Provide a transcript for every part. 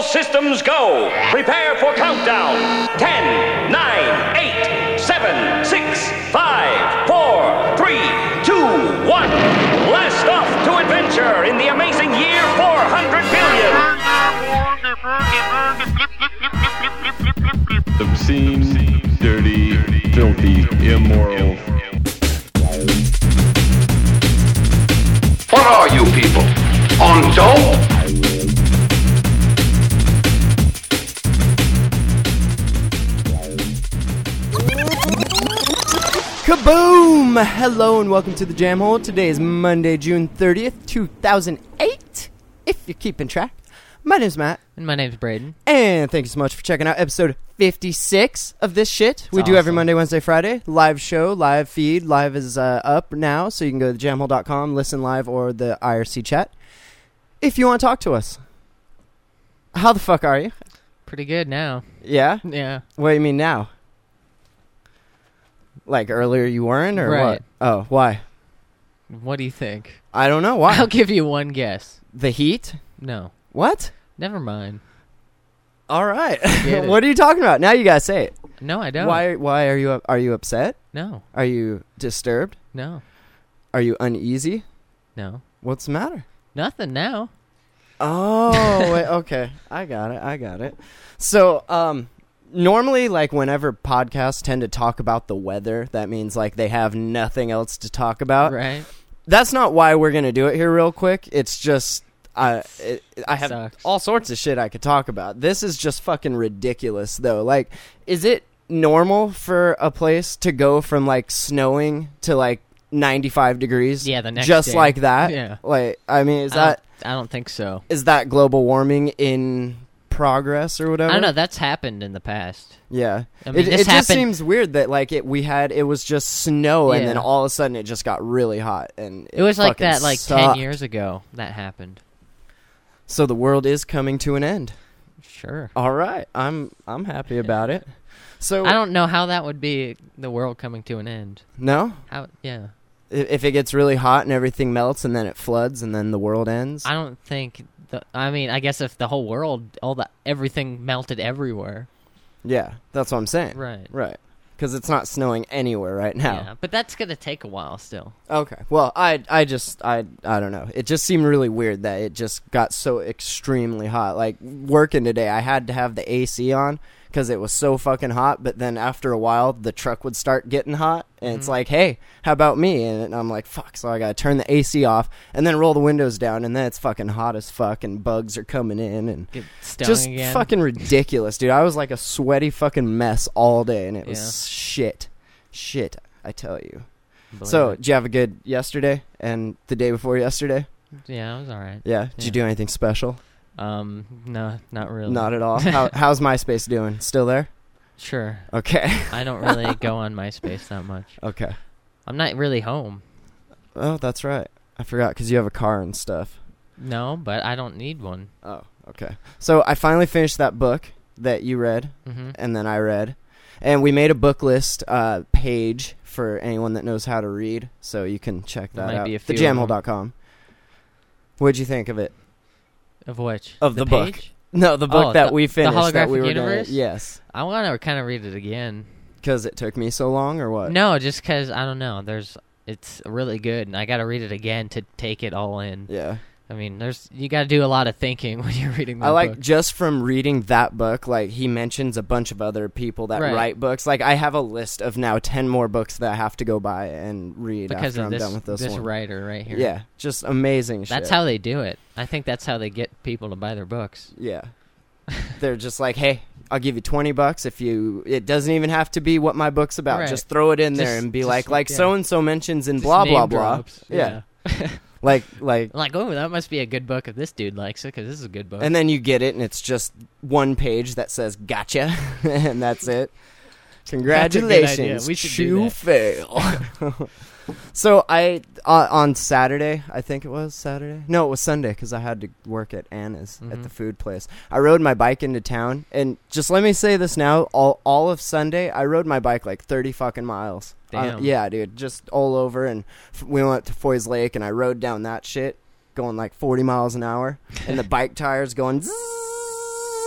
systems go. Prepare for countdown. 10, 9, 8, 7, 6, 5, 4, 3, 2, 1. Blast off to adventure in the amazing year 400 billion. Obscene, dirty, filthy, immoral. What are you people? On dope? Kaboom! Hello and welcome to the Jam Hole. Today is Monday, June 30th, 2008. If you're keeping track. My name's Matt. And my name's Braden. And thank you so much for checking out episode 56 of this shit. We do every Monday, Wednesday, Friday. Live show, live feed. Live is up now, so you can go to jamhole.com, listen live, or the IRC chat. If you want to talk to us. How the fuck are you? Pretty good now. Yeah? Yeah. What do you mean now? Like earlier you weren't, or Right. what? Oh, why? What do you think? I don't know. Why? I'll give you one guess. The heat? No. What? Never mind. All right. Get it. What are you talking about? Now you gotta say it. No, I don't. Why are you upset? No. Are you disturbed? No. Are you uneasy? No. What's the matter? Nothing now. Oh, wait, okay. I got it. So, normally, like, whenever podcasts tend to talk about the weather, that means, like, they have nothing else to talk about. Right. That's not why we're gonna do it here real quick. It's just, I have Sucks. all sorts of shit I could talk about. This is just fucking ridiculous, though. Like, is it normal for a place to go from, like, snowing to, like, 95 degrees? Yeah, the next just day. like that? Yeah. Like, I mean, I don't think so. is that global warming in progress or whatever? I don't know. That's happened in the past. Yeah. I mean, it this just happened- seems weird that, like, it was just snow, and Yeah. then all of a sudden it just got really hot. And It was like fucking that, like, sucked. 10 years ago that happened. So the world is coming to an end. Sure. All right. I'm happy about it. So I don't know how that would be the world coming to an end. No? How? Yeah. If it gets really hot and everything melts and then it floods and then the world ends? I don't think... I mean, I guess if the whole world, everything melted everywhere. Yeah, that's what I'm saying. Right. Right. Because it's not snowing anywhere right now. Yeah, but that's going to take a while still. Okay. Well, I don't know. It just seemed really weird that it just got so extremely hot. Like, working today, I had to have the AC on because it was so fucking hot. But then after a while, the truck would start getting hot. And it's like, hey, how about me? And I'm like, fuck. So I got to turn the AC off and then roll the windows down. And then it's fucking hot as fuck. And bugs are coming in. And Get stung just again. fucking ridiculous, dude. I was like a sweaty fucking mess all day. And it was Yeah. shit, I tell you. Believe So, it. did you have a good yesterday and the day before yesterday? Yeah, it was all right. Yeah. Did you do anything special? No, not really. Not at all. How's MySpace doing? Still there? Sure. Okay. I don't really go on MySpace that much. Okay. I'm not really home. Oh, that's right. I forgot because you have a car and stuff. No, but I don't need one. Oh, okay. So, I finally finished that book that you read Mm-hmm. and then I read. And we made a book list page for anyone that knows how to read. So, you can check There that might out. be a few of them. Thejamhole.com. What'd you think of it? Of which? Of the book. page? No, the book Oh, that the- we the finished. that we Holographic were Universe? Yes. I want to kind of read it again. Because it took me so long, or what? No, just because, I don't know. It's really good, and I got to read it again to take it all in. Yeah. I mean, you got to do a lot of thinking when you're reading that I like book. just from reading that book, like he mentions a bunch of other people that Right. write books. Like I have a list of now 10 more books that I have to go by and read Because after of I'm this, done with this one. writer right here. Yeah, just amazing shit. That's how they do it. I think that's how they get people to buy their books. Yeah. They're just like, hey, I'll give you $20 if you. It doesn't even have to be what my book's about. Right. Just throw it in there Just- and be just like yeah. so and so mentions in Just blah name blah blah. drops. Yeah. Yeah. Like, Like, oh, that must be a good book if this dude likes it, because this is a good book. and then you get it, and it's just one page that says "gotcha," and that's it. Congratulations, We should do you that. fail. So I on Saturday, I think it was Saturday. No, it was Sunday because I had to work at Anna's at the food place. I rode my bike into town, and just let me say this now: all of Sunday, I rode my bike like 30 fucking miles. Damn. Yeah, dude, just all over, and we went to Foy's Lake, and I rode down that shit, going like 40 miles an hour, and the bike tires going. Zzz,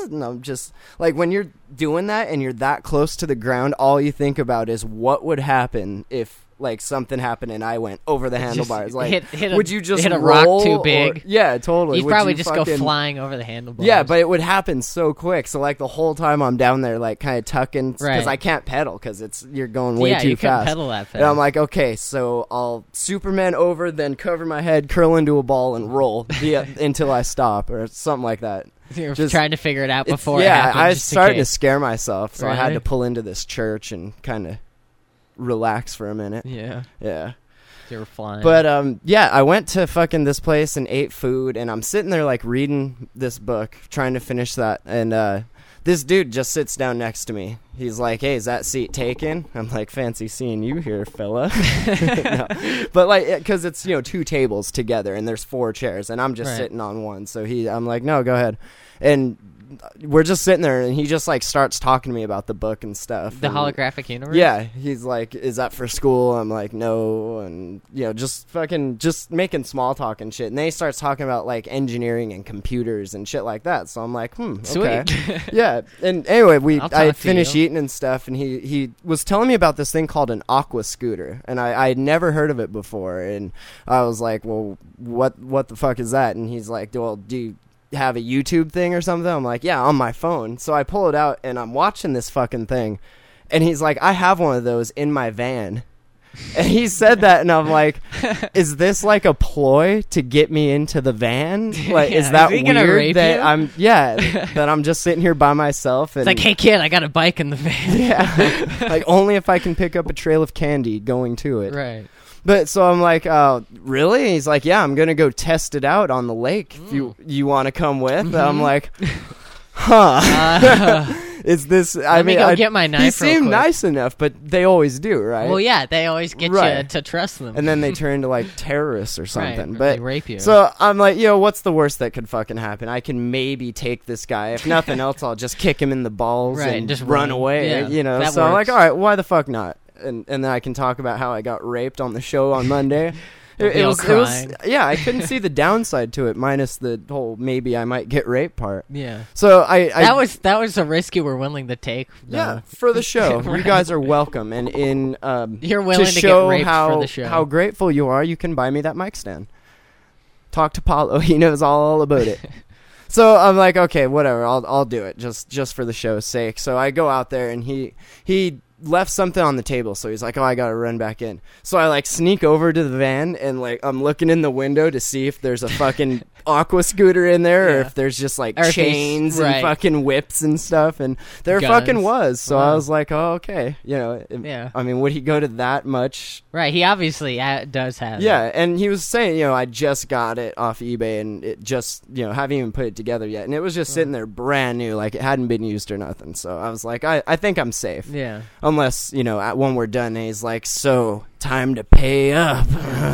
and I'm just like, when you're doing that and you're that close to the ground, all you think about is what would happen if like something happened and I went over the handlebars. Like, would you just hit a roll rock too big? Yeah, totally. You'd Would probably you just go flying over the handlebars. Yeah, but it would happen so quick. So like the whole time I'm down there, like kind of tucking, because Right. I can't pedal because you're going way too you fast. can't pedal that fast. And I'm like, okay, so I'll Superman over, then cover my head, curl into a ball, and roll until I stop or something like that. You're just- trying to figure it out It's- before. yeah, it happened, I was just in starting to case. scare myself, so I had Really? to pull into this church and kind of relax for a minute. Yeah, Yeah. you were flying. But yeah, I went to fucking this place and ate food, and I'm sitting there like reading this book, trying to finish that, and this dude just sits down next to me. He's like, "Hey, is that seat taken?" I'm like, "Fancy seeing you here, fella." No. But like, because it's 2 tables together, and there's 4 chairs, and I'm just Right. sitting on one. So I'm like, "No, go ahead," and we're just sitting there, and he just like starts talking to me about the book and stuff. the and- holographic universe. yeah, he's like, "Is that for school?" I'm like, "No," and just making small talk and shit. And then he starts talking about like engineering and computers and shit like that. So I'm like, okay, Sweet. yeah. And anyway, I'll I talk to finished you. eating and stuff, and he was telling me about this thing called an aqua scooter, and I had never heard of it before, and I was like, "Well, what the fuck is that?" And he's like, "Well, do you have a YouTube thing or something?" I'm like, "Yeah, on my phone." So I pull it out and I'm watching this fucking thing, and he's like, "I have one of those in my van." And he said that, and I'm like, "Is this like a ploy to get me into the van? Like, Yeah, is that is he gonna weird rape that you? that I'm just sitting here by myself?" And It's like, hey kid, I got a bike in the van. yeah, like only if I can pick up a trail of candy going to it. Right. But so I'm like, really? He's like, "Yeah, I'm gonna go test it out on the lake. If you want to come with?" And I'm like, huh. Is this? I Let me mean, go get my knife He real seemed quick. nice enough, but they always do, right? Well, yeah, they always get you Right. to trust them. And then they turn into like terrorists or something. Right, or But they rape you. So I'm like, what's the worst that could fucking happen? I can maybe take this guy. If nothing else, I'll just kick him in the balls Right, and just run run. away. Yeah, that so I'm like, works. all right, why the fuck not? And then I can talk about how I got raped on the show on Monday. Don't be all crying. Yeah, I couldn't see the downside to it, minus the whole maybe I might get raped part. yeah. So I That was a risk you were willing to take. though. yeah, for the show. You Right. guys are welcome, and in You're willing to to get show raped how for the show. how grateful you are, you can buy me that mic stand. Talk to Paulo; he knows all about it. So I'm like, okay, whatever, I'll do it just for the show's sake. So I go out there, and he left something on the table, so he's like, "Oh, I gotta run back in." So I like sneak over to the van, and like I'm looking in the window to see if there's a fucking aqua scooter in there, or Yeah. if there's just like Or if he's- chains and right. fucking whips and stuff, and there Guns. fucking was. So I Wow. was like, "Oh, okay." Yeah. I mean, would he go to that much? Right, he obviously does have Yeah, it. and he was saying, I just got it off eBay, and it just, haven't even put it together yet, and it was just sitting there brand new, like it hadn't been used or nothing. So I was like, I think I'm safe. Yeah. Unless, when we're done, and he's like, "So, time to pay up."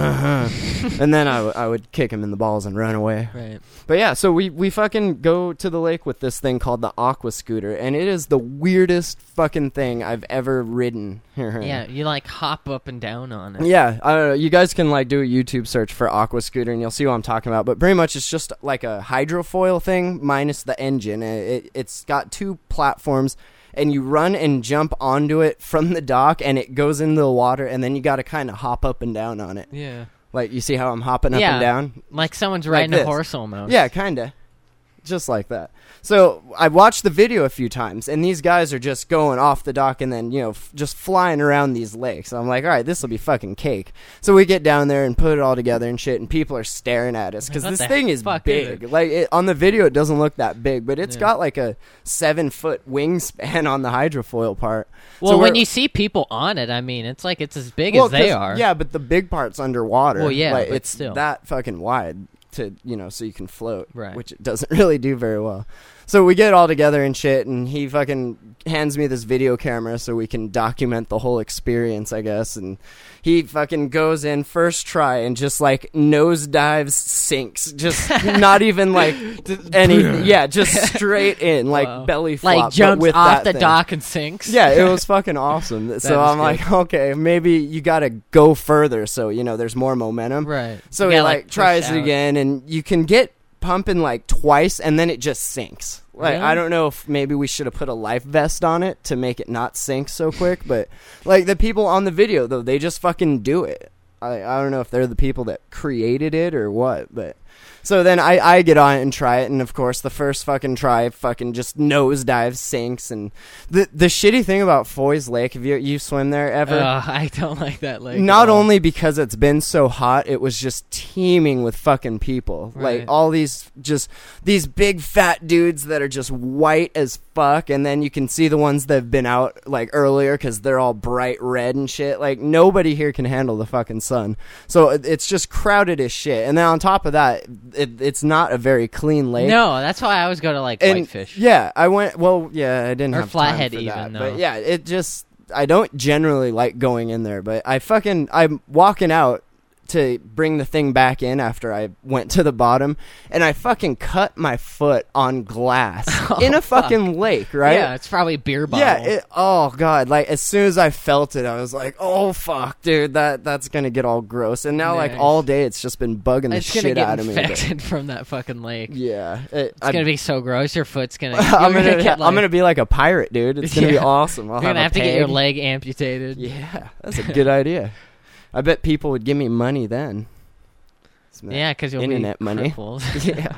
And then I would kick him in the balls and run away. Right. But yeah, so we fucking go to the lake with this thing called the aqua scooter, and it is the weirdest fucking thing I've ever ridden. Yeah, you like hop up and down on it. Yeah, I don't know. You guys can like do a YouTube search for aqua scooter, and you'll see what I'm talking about. But pretty much, it's just like a hydrofoil thing minus the engine. It's got 2 platforms, and you run and jump onto it from the dock, and it goes into the water, and then you got to kind of hop up and down on it. Yeah. Like, you see how I'm hopping up Yeah. and down? Like someone's Like riding a this. horse almost. Yeah, kind of. Just like that. So I watched the video a few times, and these guys are just going off the dock and then, just flying around these lakes. I'm like, all right, this will be fucking cake. So we get down there and put it all together and shit, and people are staring at us because What this the thing is fuck is big. it? Like, on the video, it doesn't look that big, but it's Yeah. got like a 7-foot wingspan on the hydrofoil part. Well, So when we're- you see people on it, I mean, it's like it's as big Well, as they 'cause- are. Yeah, but the big part's underwater. Well, yeah, like, but it's still. that fucking wide to so you can float, Right. which it doesn't really do very well. So we get all together and shit, and he fucking hands me this video camera so we can document the whole experience, I guess. And he fucking goes in first try and just like nosedives, sinks, just not even like any, yeah, just straight in, like Wow. belly flop, Like but jumps with off that the thing. dock and sinks. Yeah, it was fucking awesome. So is I'm good. like, okay, maybe you gotta go further so, there's more momentum. Right. So You he gotta, like push tries it out. again, and you can get pumping like twice, and then it just sinks. Like, Really? I don't know if maybe we should have put a life vest on it to make it not sink so quick, but like the people on the video though, they just fucking do it. I don't know if they're the people that created it or what, but so then I get on it and try it, and of course the first fucking try fucking just nosedive sinks. And the shitty thing about Foy's Lake, have you swim there ever? I don't like that lake. Not at all. only because it's been so hot, it was just teeming with fucking people. Right. Like all these big fat dudes that are just white as fuck, and then you can see the ones that have been out like earlier because they're all bright red and shit. Like nobody here can handle the fucking sun, so it's just crowded as shit. And then on top of that, it's not a very clean lake. No, that's why I always go to like And, Whitefish. Yeah, I went. Well, yeah, I didn't Or have Flathead time for even, that, though. but yeah, it just. I don't generally like going in there, but I'm walking out to bring the thing back in after I went to the bottom, and I fucking cut my foot on glass in a fucking lake, right? Yeah, it's probably a beer bottle. Yeah, oh god, like as soon as I felt it, I was like, oh fuck, dude, that's gonna get all gross. And now like Nice. all day it's just been bugging the It's gonna shit get out of me. but- infected from that fucking lake. Yeah, It's gonna be so gross. Your foot's gonna. I'm you're gonna get, like, I'm gonna be like a pirate, dude. It's gonna be Yeah. awesome. I'll You're gonna have a to get your peg. leg amputated. Yeah, that's a good idea. I bet people would give me money then. Yeah, because you'll Internet be money. crippled. Yeah.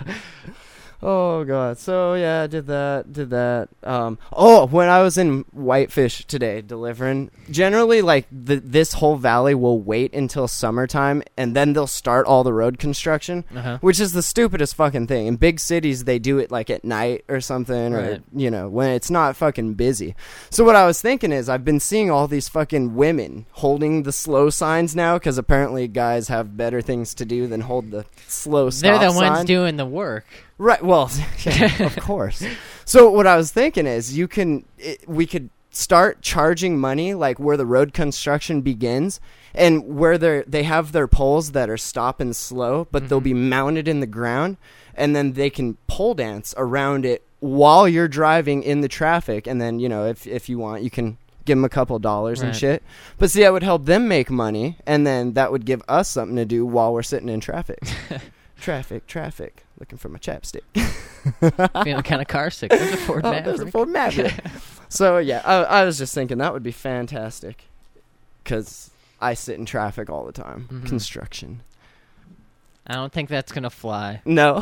Oh god. So yeah, I did that. When I was in Whitefish today delivering, generally like this whole valley will wait until summertime and then they'll start all the road construction, Uh-huh. which is the stupidest fucking thing. In big cities they do it like at night or something, or Right. when it's not fucking busy. So what I was thinking is I've been seeing all these fucking women holding the slow signs now because apparently guys have better things to do than hold the slow stop They're the ones sign. doing the work. Right. Well, yeah, of course. So what I was thinking is we could start charging money like where the road construction begins and where they have their poles that are stop and slow, but they'll be mounted in the ground, and then they can pole dance around it while you're driving in the traffic. And then, if you want, you can give them a couple dollars and Right. shit. But see, that would help them make money, and then that would give us something to do while we're sitting in traffic. Traffic. Looking for my chapstick. Feeling kind of car sick. There's a Ford Maverick. There's a Ford Maverick. So, yeah, I was just thinking that would be fantastic. Because I sit in traffic all the time. Mhm. Construction. I don't think that's gonna fly. No.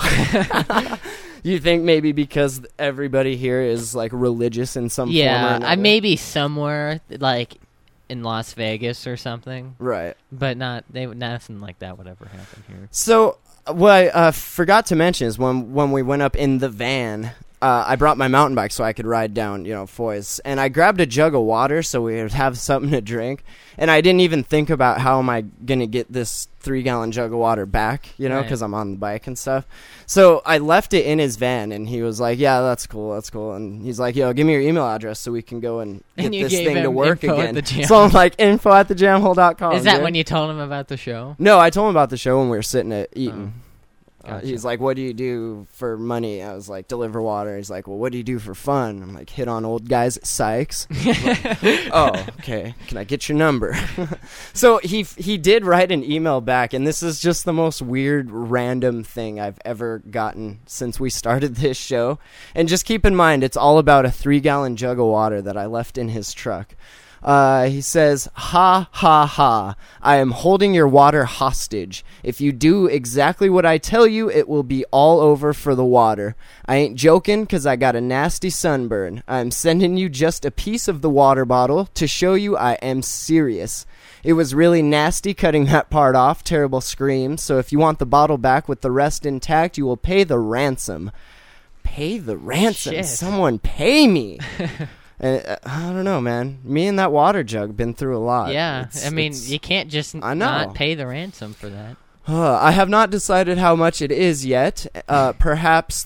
You think maybe because everybody here is, like, religious in some form or Yeah, another? I maybe somewhere like in Las Vegas or something, Right. but nothing like that would ever happen here. So, what I forgot to mention is when we went up in the van, I brought my mountain bike so I could ride down, Foy's. And I grabbed a jug of water so we would have something to drink. And I didn't even think about how am I going to get this 3-gallon jug of water back, Right. because I'm on the bike and stuff. So I left it in his van, and he was like, yeah, that's cool. And he's like, yo, give me your email address so we can go and get And you this gave thing to him work info at again. the jam. So I'm like, info@thejamhole.com. Is that dude. when you told him about the show? No, I told him about the show when we were sitting at eating. Gotcha. He's like, what do you do for money? I was like, deliver water. He's like, well, what do you do for fun? I'm like, hit on old guys at Sykes. Oh, okay. Can I get your number? So he did write an email back, and this is just the most weird, random thing I've ever gotten since we started this show. And just keep in mind, it's all about a 3-gallon jug of water that I left in his truck. He says, ha, ha, ha, I am holding your water hostage. If you do exactly what I tell you, it will be all over for the water. I ain't joking, 'cause I got a nasty sunburn. I'm sending you just a piece of the water bottle to show you I am serious. It was really nasty cutting that part off, terrible scream, so if you want the bottle back with the rest intact, you will pay the ransom. Pay the ransom? Shit. Someone pay me! And, I don't know, man. Me and that water jug been through a lot. Yeah, It's- I mean, it's- you can't just I know. not pay the ransom for that. I have not decided how much it is yet. Perhaps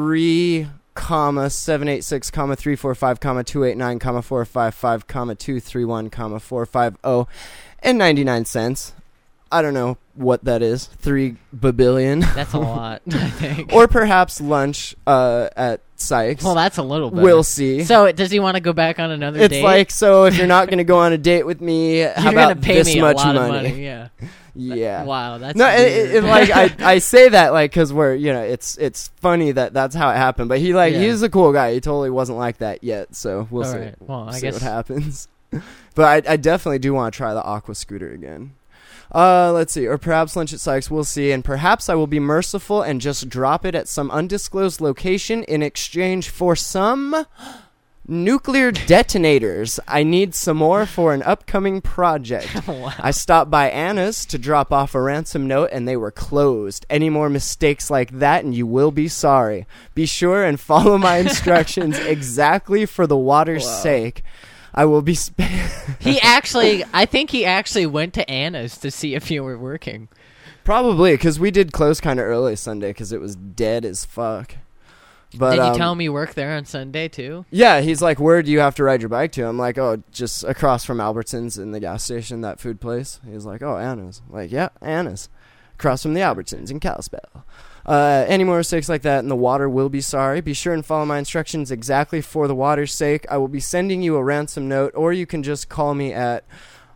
3,786,345,289,455,231,450 and 99 cents. I don't know what that is. 3 babillion. That's a lot, I think. Or perhaps lunch at Sykes. Well, that's a little bit. We'll see. So, does he want to go back on another It's date? like, so if you're not going to go on a date with me, how You're gonna about pay this me much a lot money? of money. Yeah. Yeah. Wow, that's No, weird. like I say that like because we're it's funny that's how it happened. But he's a cool guy. He totally wasn't like that yet. So we'll All see. right. Well, I see guess what happens. But I definitely do want to try the Aqua Scooter again. Let's see. Or perhaps Lunch at Sykes. We'll see. And perhaps I will be merciful and just drop it at some undisclosed location in exchange for some nuclear detonators. I need some more for an upcoming project. Wow. I stopped by Anna's to drop off a ransom note and they were closed. Any more mistakes like that and you will be sorry. Be sure and follow my instructions exactly for the water's sake. I will be... I think he actually went to Anna's to see if you were working. Probably, because we did close kind of early Sunday because it was dead as fuck. But, Did you tell him you work there on Sunday, too? Yeah, he's like, where do you have to ride your bike to? I'm like, oh, just across from Albertsons in the gas station, that food place. He's like, oh, Anna's. I'm like, yeah, Anna's. Across from the Albertsons in Kalispell. Any more mistakes like that and the water will be sorry. Be sure and follow my instructions exactly for the water's sake. I will be sending you a ransom note, or you can just call me at...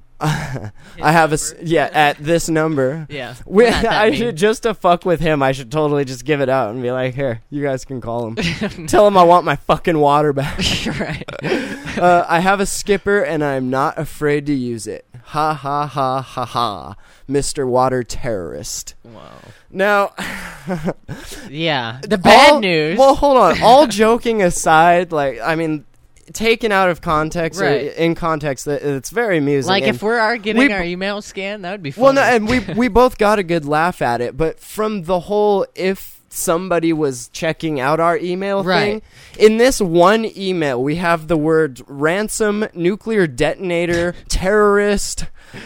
at this number. Yeah. I should, just to fuck with him, I should totally just give it out and be like, here, you guys can call him. Tell him I want my fucking water back. Right. I have a skipper and I'm not afraid to use it. Ha ha ha ha ha. Mr. Water Terrorist. Wow. Now, yeah. The bad news. Well, hold on. All joking aside, like, I mean, taken out of context, right. or in context, it's very amusing. Like, and if we're getting our email scanned, that would be fun. Well, no, and we both got a good laugh at it, but from the whole if somebody was checking out our email thing, in this one email, we have the word ransom, nuclear detonator, terrorist,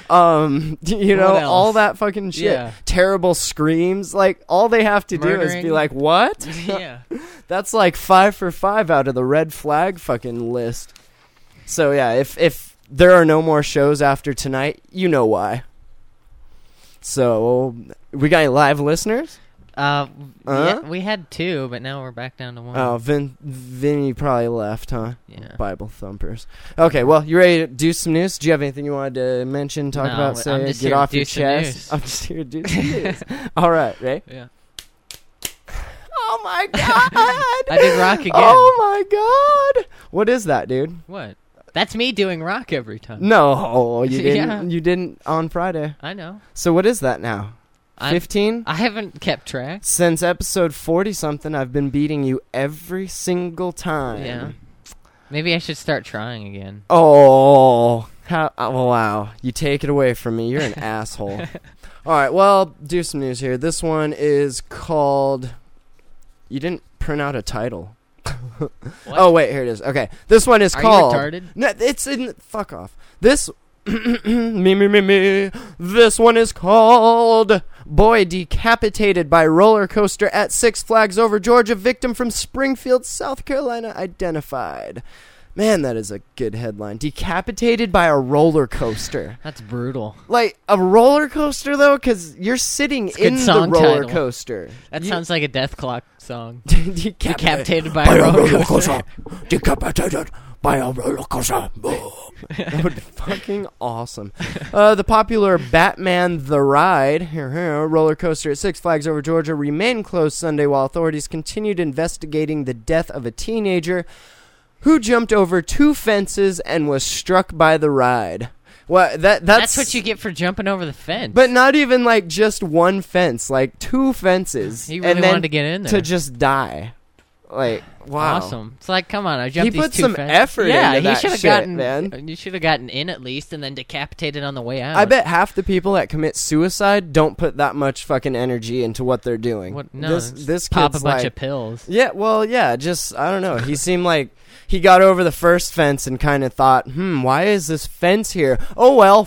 all that fucking shit. Yeah. Terrible screams. Like, all they have to do is be like, what? Yeah. That's like 5 for 5 out of the red flag fucking list. So, yeah, if there are no more shows after tonight, you know why. So, we got any live listeners? Yeah, we had 2, but now we're back down to 1. Oh, Vinny probably left, huh? Yeah. Bible thumpers. Okay, well, you ready to do some news? Do you have anything you wanted to mention, talk No, about, I'm say, just get here to off do your some chest? news. I'm just here to do some news. All right, right? Yeah. Oh, my God. I did rock again. Oh, my God. What is that, dude? What? That's me doing rock every time. No, you didn't. Yeah. You didn't on Friday. I know. So what is that now? 15? I haven't kept track. Since episode 40-something, I've been beating you every single time. Yeah. Maybe I should start trying again. Oh, wow. You take it away from me. You're an asshole. All right, well, do some news here. This one is called... You didn't print out a title. Oh, wait, here it is. Okay. This one is called... Are you retarded? No, it's in... Fuck off. This... me. This one is called Boy Decapitated by Roller Coaster at Six Flags Over Georgia. Victim from Springfield, South Carolina identified. Man, that is a good headline. Decapitated by a roller coaster. That's brutal. Like, a roller coaster, though? Because you're sitting in the roller coaster. That sounds like a Death Clock song. Decapitated by a roller coaster. Decapitated by a roller coaster. That would be fucking awesome. The popular Batman The Ride roller coaster at Six Flags Over Georgia remained closed Sunday while authorities continued investigating the death of a teenager who jumped over 2 fences and was struck by the ride. Well, that's what you get for jumping over the fence. But not even like just one fence, like 2 fences. He really and then wanted to get in there to just die. Like, wow. Awesome. It's like, come on, I jumped these 2 fences. He put some effort into that shit, man. You should have gotten in at least and then decapitated on the way out. I bet half the people that commit suicide don't put that much fucking energy into what they're doing. No, this pop kid's a bunch like, of pills. Yeah, well, yeah, just, I don't know. He seemed like he got over the first fence and kind of thought, why is this fence here? Oh, well,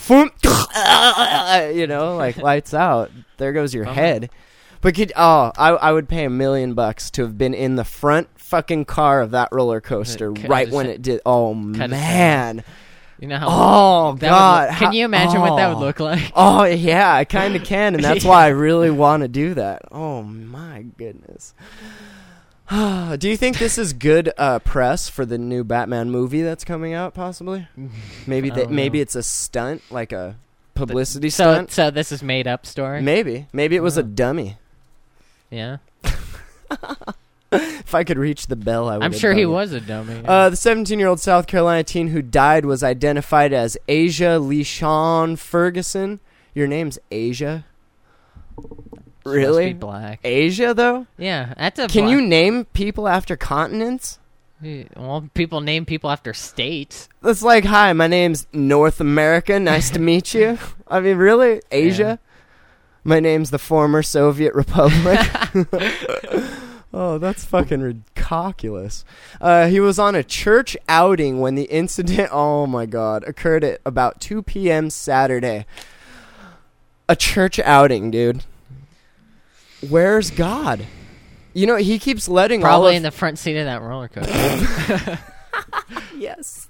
like lights out. There goes your head. But I would pay $1 million to have been in the front fucking car of that roller coaster right when it did. Oh, man. You know how? Oh, God. Can you imagine what that would look like? Oh, yeah, I kind of can, and that's why I really want to do that. Oh, my goodness. Do you think this is good press for the new Batman movie that's coming out, possibly? Maybe it's a stunt, like a publicity So stunt. so this is made up story. Maybe it was a dummy. Yeah, If I could reach the bell, I would. I'm sure he was a dummy. The 17-year-old South Carolina teen who died was identified as Asia LeSean Ferguson. Your name's Asia? She Really? must be black. Asia, though? Yeah, that's a. Can you name people after continents? Well, people name people after states. That's like, hi, my name's North America. Nice to meet you. I mean, really? Asia? Yeah. My name's the former Soviet Republic. Oh, that's fucking ridiculous. He was on a church outing when the incident, oh my God, occurred at about 2 p.m. Saturday. A church outing, dude. Where's God? You know, he keeps letting Probably in the front seat of that roller coaster. Yes.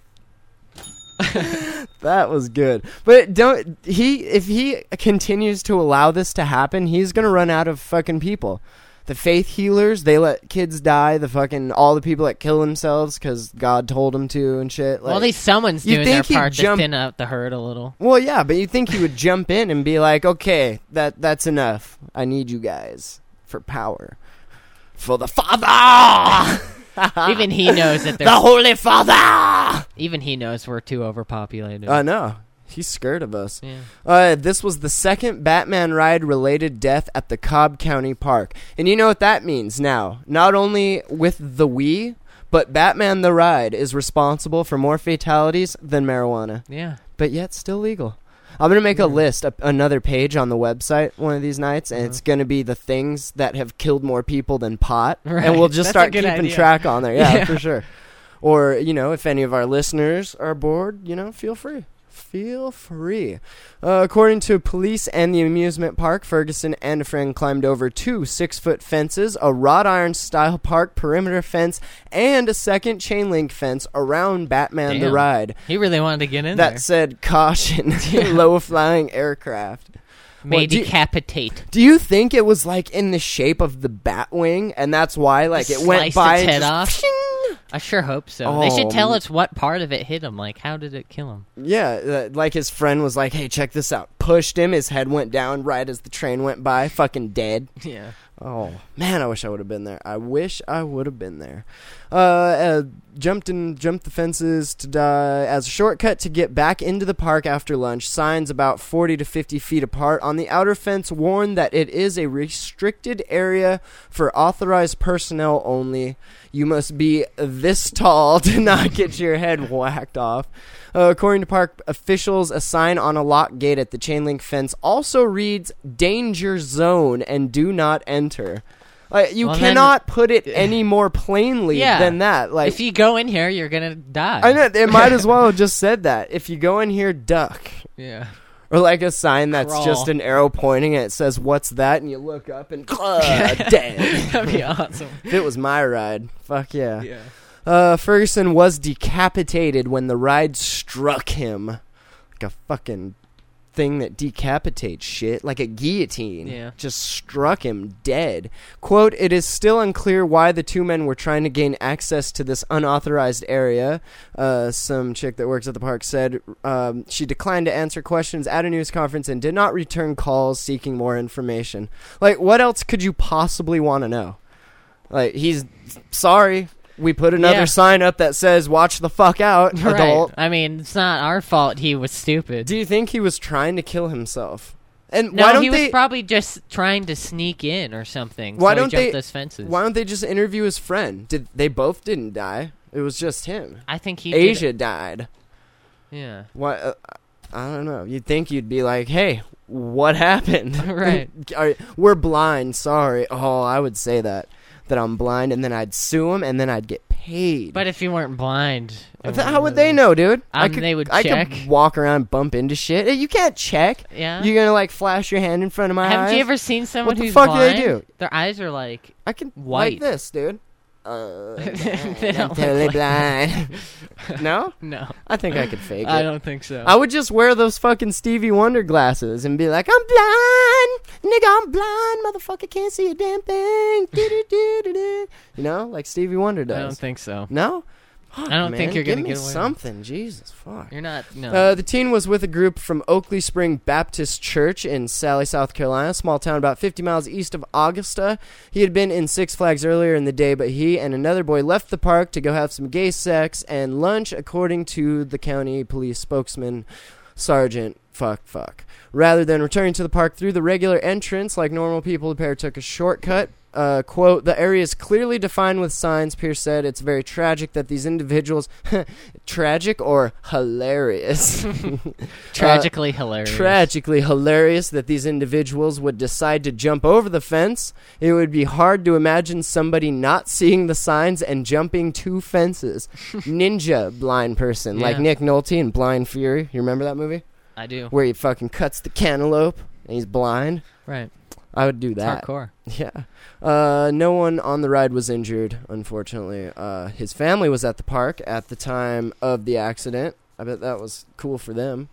That was good. But if he continues to allow this to happen, he's going to run out of fucking people. The faith healers, they let kids die. All the people that kill themselves because God told them to and shit. Like, well, at least someone's you doing their think he'd part to jump- thin out the herd a little. Well, yeah, but you think he would jump in and be like, okay, that's enough. I need you guys for power. For the Father! Even he knows that The there's. Holy Father! Even he knows we're too overpopulated. I know. He's scared of us. Yeah. This was the second Batman ride-related death at the Cobb County Park. And you know what that means now. Not only with the Wii, but Batman the Ride is responsible for more fatalities than marijuana. Yeah. But yet still legal. I'm going to make a list, another page on the website one of these nights, and it's going to be the things that have killed more people than pot. Right. And we'll just That's start a good keeping idea. track on there. Yeah, Yeah. for sure. Or, if any of our listeners are bored, feel free. Feel free. According to police and the amusement park, Ferguson and a friend climbed over 2 6-foot fences, a wrought iron style park perimeter fence, and a second chain link fence around Batman the Damn. Ride He really wanted to get in that there. said caution, low flying aircraft. May Well, decapitate. Do you think it was like in the shape of the Batwing, and that's why like it went Sliced by its and head just off? pshing? I sure hope so. They Oh, should tell us what part of it hit him. Like, how did it kill him? Yeah, like his friend was like, "Hey, check this out." Pushed him, his head went down right as the train went by, fucking dead. Yeah. Oh man, I wish I would have been there. I wish I would have been there. Jumped the fences to die as a shortcut to get back into the park after lunch. Signs about 40 to 50 feet apart on the outer fence warn that it is a restricted area for authorized personnel only. You must be this tall to not get your head whacked off. According to park officials, a sign on a lock gate at the chain link fence also reads "Danger Zone" and "Do not enter." You Well, cannot put it any more plainly Yeah. than that. Like, If you go in here, you're gonna die. I know it might as well have just said that. If you go in here, duck. Yeah. Or like a sign that's Crawl. just an arrow pointing and it says, "What's that?" And you look up and dead. That'd be awesome. If it was my ride, fuck yeah. Ferguson was decapitated when the ride struck him. Like a fucking thing that decapitates shit. Like a guillotine. Yeah. Just struck him dead. Quote, "It is still unclear why the two men were trying to gain access to this unauthorized area." Some chick that works at the park said she declined to answer questions at a news conference and did not return calls seeking more information. Like, what else could you possibly want to know? Like, he's sorry. We put another Yeah. sign up that says, "Watch the fuck out, adult." Right. I mean, it's not our fault he was stupid. Do you think he was trying to kill himself? And No, why don't he they? was probably just trying to sneak in or something. Why so don't he jumped they? those fences. Why don't they just interview his friend? They both didn't die? It was just him. I think he Asia died. Yeah. Why? I don't know. You'd think you'd be like, "Hey, what happened?" Right. We're blind. Sorry. Oh, I would say that I'm blind, and then I'd sue him, and then I'd get paid. But if you weren't blind, How would they know, dude? They would I check. could walk around and bump into shit. You can't check. Yeah. You're gonna like flash your hand in front of my eyes. Haven't you ever seen someone What the who's fuck do blind? they do? Their eyes are like I can white. like this, dude. They I'm don't totally look blind. No? no. I think I could fake it. I don't think so. I would just wear those fucking Stevie Wonder glasses and be like, "I'm blind, nigga, I'm blind, motherfucker, can't see a damn thing." Do-do-do-do-do. You know, like Stevie Wonder does. I don't think so. No? I don't think Man, you're gonna give me get away. something. Jesus, fuck. You're not. No. The teen was with a group from Oakley Spring Baptist Church in Sally, South Carolina, a small town about 50 miles east of Augusta. He had been in Six Flags earlier in the day, but he and another boy left the park to go have some gay sex and lunch, according to the county police spokesman, Sergeant Fuck. Rather than returning to the park through the regular entrance like normal people, the pair took a shortcut. Quote, the area is clearly defined with signs, Pierce said. It's very tragic that these individuals... tragic or hilarious? Tragically hilarious. Tragically hilarious that these individuals would decide to jump over the fence. It would be hard to imagine somebody not seeing the signs and jumping 2 fences. Ninja blind person, like Yeah. Nick Nolte in Blind Fury. You remember that movie? I do. Where he fucking cuts the cantaloupe and he's blind. Right. I would do It's that. hardcore. Yeah. No one on the ride was injured, unfortunately. His family was at the park at the time of the accident. I bet that was cool for them.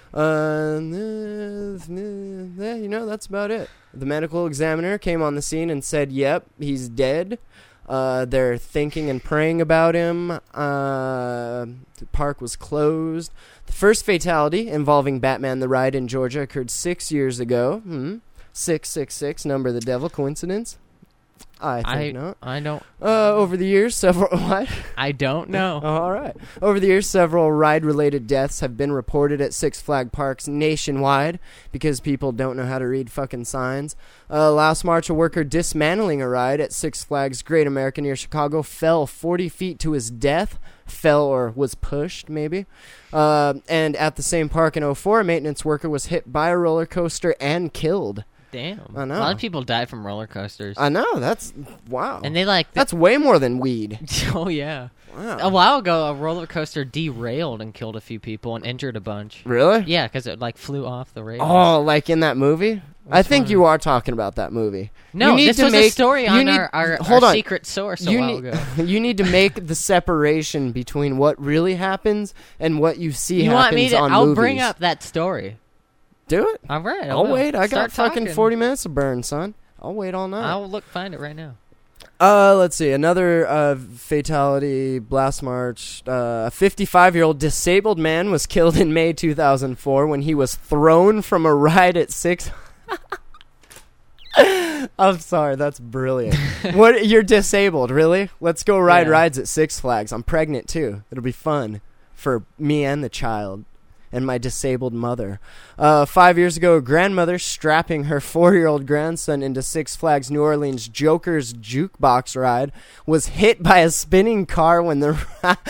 That's about it. The medical examiner came on the scene and said, yep, he's dead. They're thinking and praying about him. The park was closed. The first fatality involving Batman the Ride in Georgia occurred 6 years ago. 666, number of the devil. Coincidence? I think not. I don't. Over the years, several... What? I don't know. Oh, all right. Over the years, several ride-related deaths have been reported at Six Flag Parks nationwide because people don't know how to read fucking signs. Last March, a worker dismantling a ride at Six Flags Great America near Chicago fell 40 feet to his death. Fell or was pushed, maybe. And at the same park in 2004, a maintenance worker was hit by a roller coaster and killed. Damn. I know. A lot of people die from roller coasters. I know. That's... Wow. And they like... That's way more than weed. Oh, yeah. Wow. A while ago, a roller coaster derailed and killed a few people and injured a bunch. Really? Yeah, because it like flew off the rails. Oh, like in that movie? I think one? you are talking about that movie. No, You need this to was make- a story you on need- our hold on. secret source a You while need, ago. you need to make the separation between what really happens and what you see You happens want me to? on I'll movies. bring up that story. Do it. All right. I'll will. wait. I got Start fucking talking. 40 minutes to burn, son. I'll wait all night. I'll find it right now. Let's see. Another fatality, blast march. A 55-year-old disabled man was killed in May 2004 when he was thrown from a ride at Six... I'm sorry, that's brilliant. What? You're disabled, really? Let's go ride Yeah. rides at Six Flags. I'm pregnant, too. It'll be fun for me and the child and my disabled mother. 5 years ago, a grandmother strapping her 4-year-old grandson into Six Flags New Orleans Joker's Jukebox ride was hit by a spinning car when the...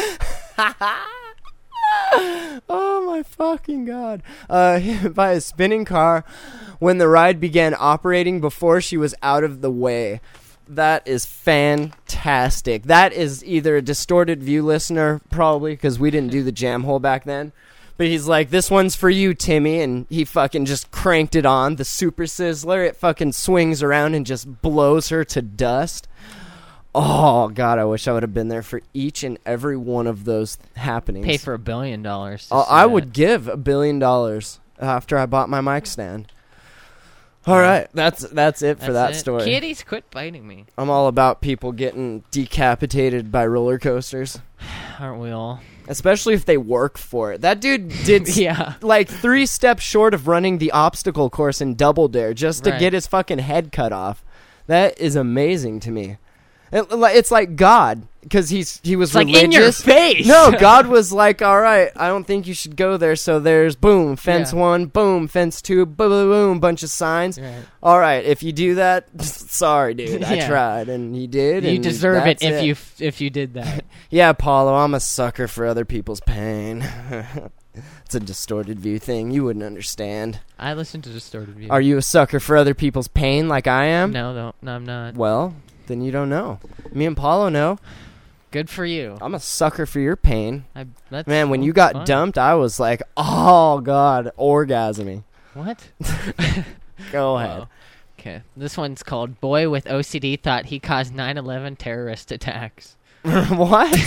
Oh my fucking god. Hit by a spinning car when the ride began operating before she was out of the way. That is fantastic. That is either a distorted view listener, probably, because we didn't do the jam hole back then. But he's like, this one's for you, Timmy, and he fucking just cranked it on. The Super Sizzler, it fucking swings around and just blows her to dust. Oh, God, I wish I would have been there for each and every one of those happenings. Pay for $1 billion. to see I that. would give $1 billion after I bought my mic stand. All right, that's it for that That's it. story. Kitties, quit biting me. I'm all about people getting decapitated by roller coasters, Aren't we all? especially if they work for it. That dude did Yeah. like 3 steps short of running the obstacle course in Double Dare just to Right. get his fucking head cut off. That is amazing to me. It's like God, because he was It's like religious. in your face. No, God was like, all right, I don't think you should go there. So there's boom, fence Yeah. 1, boom, fence 2, boom, boom, boom, bunch of signs. Right. All right, if you do that, sorry, dude, I Yeah. tried, and he did. You and deserve it that's if you did that. Yeah, Paulo, I'm a sucker for other people's pain. It's a distorted view thing. You wouldn't understand. I listen to Distorted View. Are you a sucker for other people's pain like I am? No, I'm not. Well, then you don't know. Me and Paulo know. Good for you. I'm a sucker for your pain. That's Man, when you that's got fun. dumped, I was like, oh, God, orgasming. What? Go ahead. Wow. Okay. This one's called Boy with OCD Thought He Caused 9/11 Terrorist Attacks. What?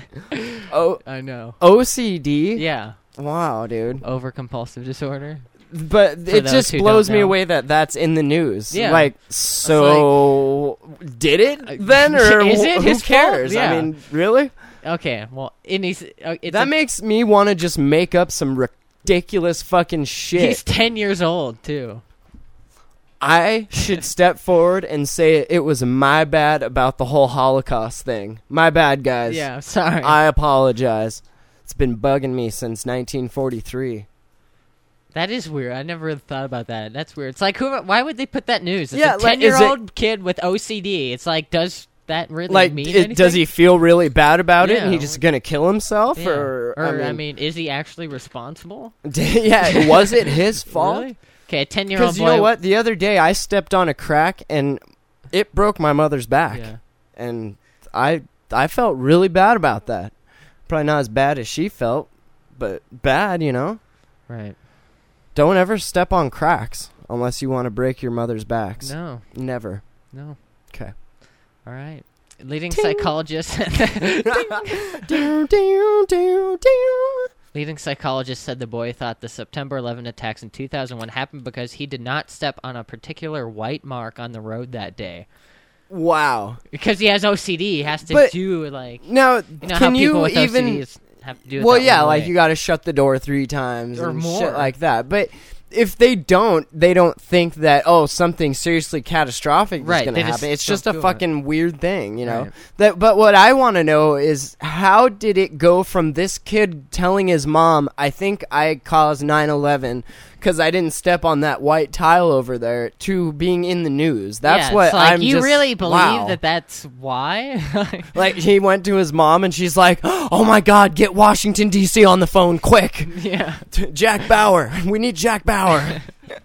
Oh, I know. OCD? Yeah. Wow, dude. Over compulsive disorder. But it those just who blows don't me know. away that that's in the news. Yeah. Like, so did it then, or Is it who his fault? cares? Yeah. I mean, really? Okay, well, it's That makes me want to just make up some ridiculous fucking shit. he's 10 years old too. I should step forward and say it was my bad about the whole Holocaust thing. My bad, guys. Yeah, sorry. I apologize. It's been bugging me since 1943. That is weird. I never really thought about that. That's weird. It's like, why would they put that news? It's Yeah, a like, is 10-year-old kid with OCD. It's like, does that really Like, mean anything? does he feel really bad about it and Yeah. he's just going to kill himself? Yeah. Or I mean, is he actually responsible? yeah, was it his fault? Really? Okay, a 10-year-old Because boy. you know what? The other day I stepped on a crack and it broke my mother's back. Yeah. And I felt really bad about that. Probably not as bad as she felt, but bad, you know? Right. Don't ever step on cracks unless you want to break your mother's backs. No. Never. No. Okay. All right. Leading psychologist. Leading psychologist said the boy thought the September 11 attacks in 2001 happened because he did not step on a particular white mark on the road that day. Wow. Because he has OCD, he has to But- do like Now, you know how can people you with even... OCDs have to do it Well, that yeah, one like way. you got to shut the door 3 times Or and more. shit like that. But if they don't think that, oh, something seriously catastrophic is Right, going they to just happen. It's don't just a do it. fucking weird thing, you know? Right. But what I want to know is how did it go from this kid telling his mom, I think I caused 9/11 because I didn't step on that white tile over there, to being in the news? That's yeah, what it's like, I'm you just... really believe wow. that that's why? Like, he went to his mom and she's like, oh my God, get Washington, D.C. on the phone, quick. Yeah. Jack Bauer. We need Jack Bauer.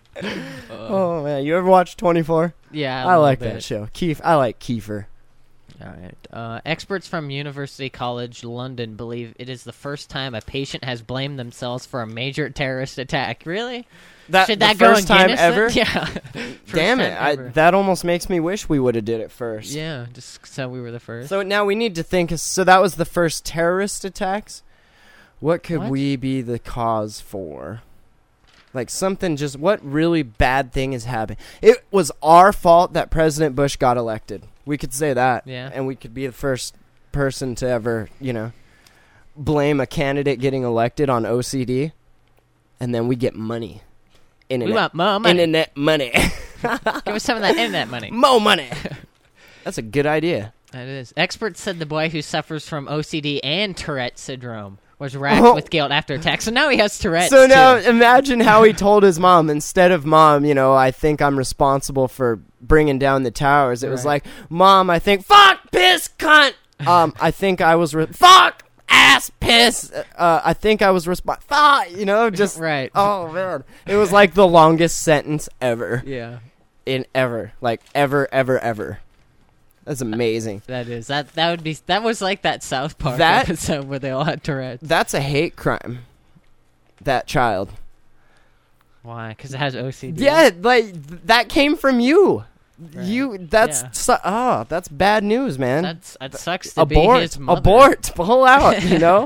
Oh, man. You ever watch 24? Yeah. I like that show. I like Kiefer. All right. Experts from University College London believe it is the first time a patient has blamed themselves for a major terrorist attack. Really? Should that the go first in time Guinness ever? then? Yeah. First Damn it. time ever. That almost makes me wish we would have did it first. Yeah, just so we were the first. So now we need to think. So that was the first terrorist attacks? What could What? we be the cause for? Like something just, what really bad thing is happening? It was our fault that President Bush got elected. We could say that. Yeah. And we could be the first person to ever, blame a candidate getting elected on OCD. And then we get money. We want more money. Internet money. Give us some of that internet money. More money. That's a good idea. That is. Experts said the boy who suffers from OCD and Tourette syndrome was racked with guilt after attack. So now he has Tourette's. So now too. imagine how he told his mom, instead of mom, I think I'm responsible for bringing down the towers. It was Right. like, Mom, I think, fuck, piss, cunt. I think I was, fuck, ass, piss. I think I was fuck, just, Right. Oh, man. It was like the longest sentence ever. Yeah. Like ever. That's amazing. That is. That was like that South Park That- episode where they all had Tourette's. That's a hate crime. That child. Why? Because it has OCD. Yeah, like that came from you. Right. That's bad news, man. That sucks to be his mother. Abort, pull out,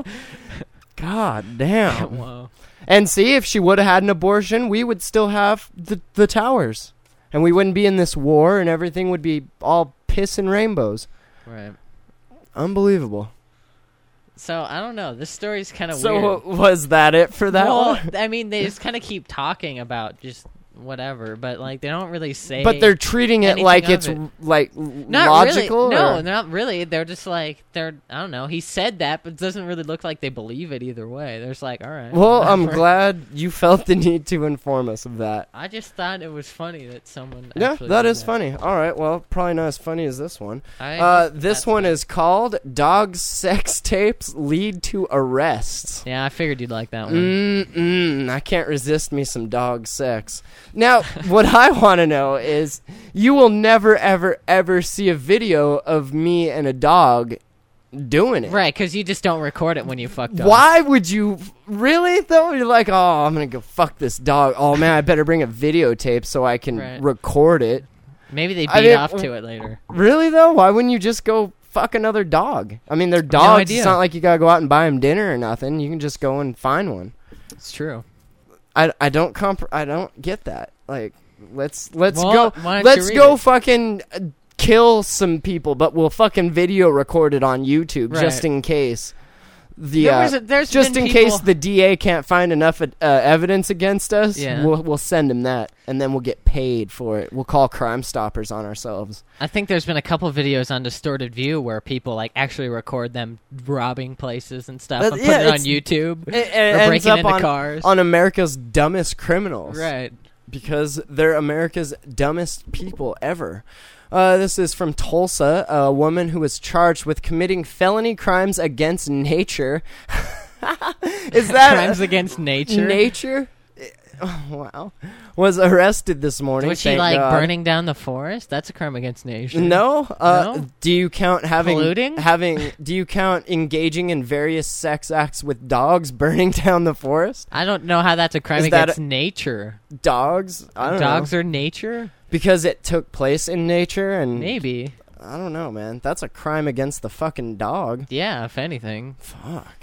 God damn. Whoa. And see, if she would have had an abortion, we would still have the towers. And we wouldn't be in this war and everything would be all piss and rainbows. Right. Unbelievable. So I don't know. This story's kind of So weird. was that it for that Well, one? I mean, they just kind of keep talking about just whatever, but like they don't really say. But they're treating it anything like of it's it. like not logical. Really. No, or- not really. They're just like I don't know. He said that, but it doesn't really look like they believe it either way. They're just like, all right. Well, I'm whatever. glad you felt the need to inform us of that. I just thought it was funny that someone. Yeah, actually that did is funny. All right, well, probably not as funny as this one. This that's one fine. is called Dog Sex Tapes Lead to Arrests. Yeah, I figured you'd like that one. I can't resist me some dog sex. Now, what I want to know is, you will never, ever, ever see a video of me and a dog doing it. Right, because you just don't record it when you fuck dogs. Why would you really though? You're like, oh, I'm gonna go fuck this dog. Oh man, I better bring a videotape so I can Right. record it. Maybe they beat I mean, off to it later. Really though? Why wouldn't you just go fuck another dog? I mean, they're dogs. idea. It's not like you gotta go out and buy them dinner or nothing. You can just go and find one. It's true. I don't get that. Like, let's Well, go. why don't Let's you go read it? fucking kill some people, but we'll fucking video record it on YouTube just Right. in case. There's Just been in case people- the DA can't find enough evidence against us, Yeah. we'll send him that, and then we'll get paid for it. We'll call Crime Stoppers on ourselves. I think there's been a couple videos on Distorted View where people like actually record them robbing places and stuff and put it on it's- YouTube. It or ends breaking up into cars. on America's dumbest criminals. Right. Because they're America's dumbest people ever. This is from Tulsa, a woman who was charged with committing felony crimes against nature. Is that Crimes against nature? nature? Oh, wow. Was arrested this morning. Was she thank like God. burning down the forest? That's a crime against nature. No. No? Do you count Polluting? Do you count engaging in various sex acts with dogs, burning down the forest? I don't know how that's a crime Is that against nature. Dogs? I don't Dogs know. are nature? Because it took place in nature, and Maybe. I don't know, man. That's a crime against the fucking dog. Yeah, if anything. Fuck.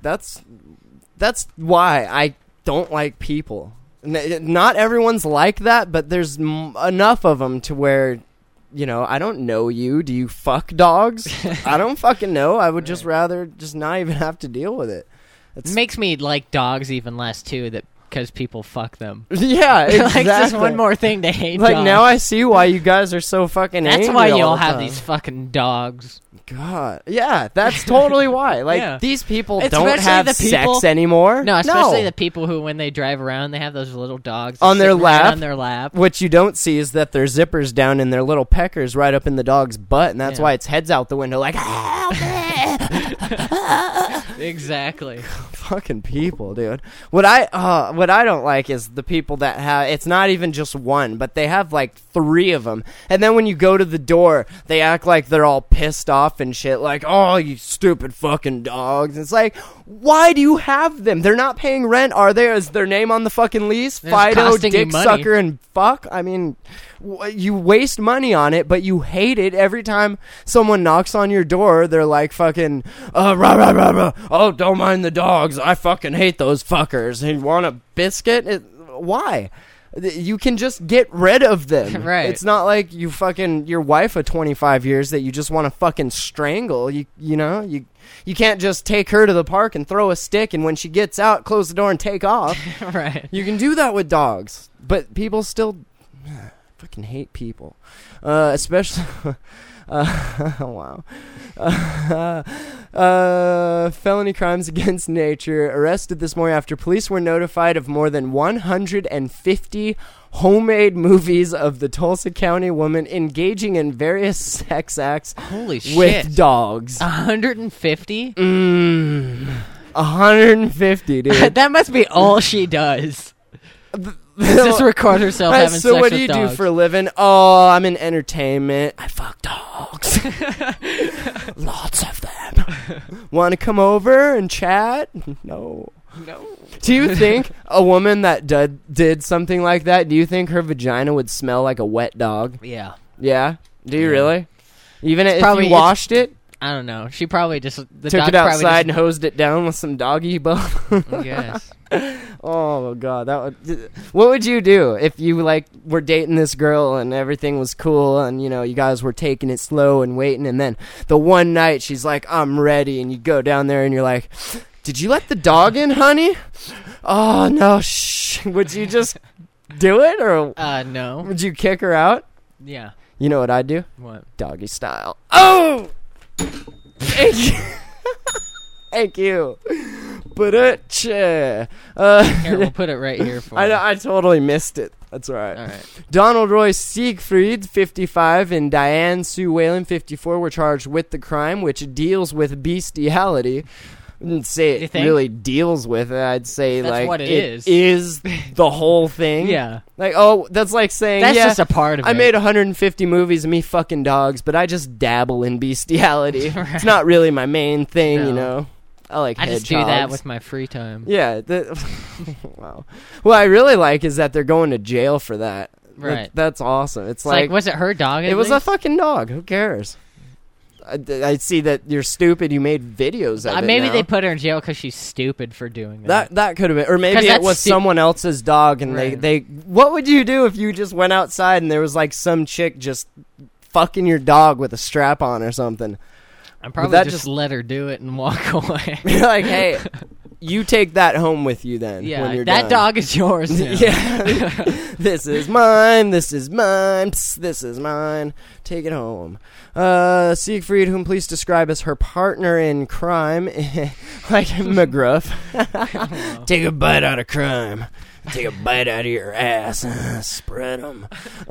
That's why I don't like people. Not everyone's like that, but there's enough of them to where, you know, I don't know you. Do you fuck dogs? I don't fucking know. I would just rather just not even have to deal with it. It makes me like dogs even less too, that because people fuck them. Yeah, exactly. Like just one more thing to hate. Like dogs. now I see why you guys are so fucking That's angry why all you all the have time. these fucking dogs. God, yeah, that's totally why. Like Yeah. these people Especially don't have the people- sex anymore. No, especially the people who, when they drive around, they have those little dogs On their sitting right lap? On their lap. What you don't see is that their zippers down and their little peckers right up in the dog's butt, and that's Yeah. why its head's out the window like, help me! Exactly. Fucking people, dude. What I don't like is the people that have, it's not even just one, but they have like 3 of them, and then when you go to the door, they act like they're all pissed off and shit, like, oh, you stupid fucking dogs. It's like, why do you have them? They're not paying rent, are they? Is their name on the fucking lease? They're Fido, costing you dick money. sucker, and fuck? I mean, you waste money on it, but you hate it every time someone knocks on your door. They're like fucking, rah, rah, rah, rah. Oh, don't mind the dogs. I fucking hate those fuckers. And you want a biscuit? Why? You can just get rid of them. Right. It's not like you fucking your wife of 25 years that you just want to fucking strangle. You know, you can't just take her to the park and throw a stick, and when she gets out, close the door and take off. Right. You can do that with dogs, but people still fucking hate people, especially. Wow. Felony crimes against nature. Arrested this morning after police were notified of more than 150 homemade movies of the Tulsa County woman engaging in various sex acts Holy shit. with dogs. 150? 150, dude. That must be all she does. Just record herself having So sex what do with you dogs. do for a living? Oh, I'm in entertainment. I fuck dogs. Lots of them. Want to come over and chat? No. Do you think a woman that did something like that, do you think her vagina would smell like a wet dog? Yeah. Yeah? Do you Yeah. really? Even if probably- you washed it? I don't know. She probably just... The Took dog it outside probably and hosed it down with some doggy buff? just, Yes. Oh god, that would. What would you do if you like were dating this girl and everything was cool and you know you guys were taking it slow and waiting, and then the one night she's like, "I'm ready," and you go down there and you're like, "Did you let the dog in, honey?" Oh no, shh. Would you just do it or No. would you kick her out? Yeah. You know what I'd do? What? Doggy style. Oh, thank you. Thank you. Here, we'll put it right here for you. I totally missed it. That's all right. All right. Donald Roy Siegfried, 55, and Diane Sue Whalen, 54, were charged with the crime, which deals with bestiality. I wouldn't say You it think? really deals with it. I'd say That's like what it it is. the whole thing. Yeah. Like, oh, that's like saying, That's yeah, just a part of it. I made 150 movies of me fucking dogs, but I just dabble in bestiality. Right. It's not really my main thing, No. you know. I like I just do hedgehogs. that with my free time. Yeah. Wow. What I really like is that they're going to jail for that. Right. That's awesome. It's It's like, was it her dog? it was a fucking dog. Who cares? I see that you're stupid. You made videos of it. Maybe now. they put her in jail because she's stupid for doing that. That could have been, or maybe 'Cause it that's was someone else's dog, and Right. they. What would you do if you just went outside and there was like some chick just fucking your dog with a strap on or something? I'm probably that just just- let her do it and walk away. You're like, hey, you take that home with you then. Yeah, when you're that done. dog is yours now. Yeah, this is mine. This is mine. Psst, this is mine. Take it home. Siegfried, whom police describe as her partner in crime, like McGruff. Take a bite out of crime. Take a bite out of your ass. Spread them.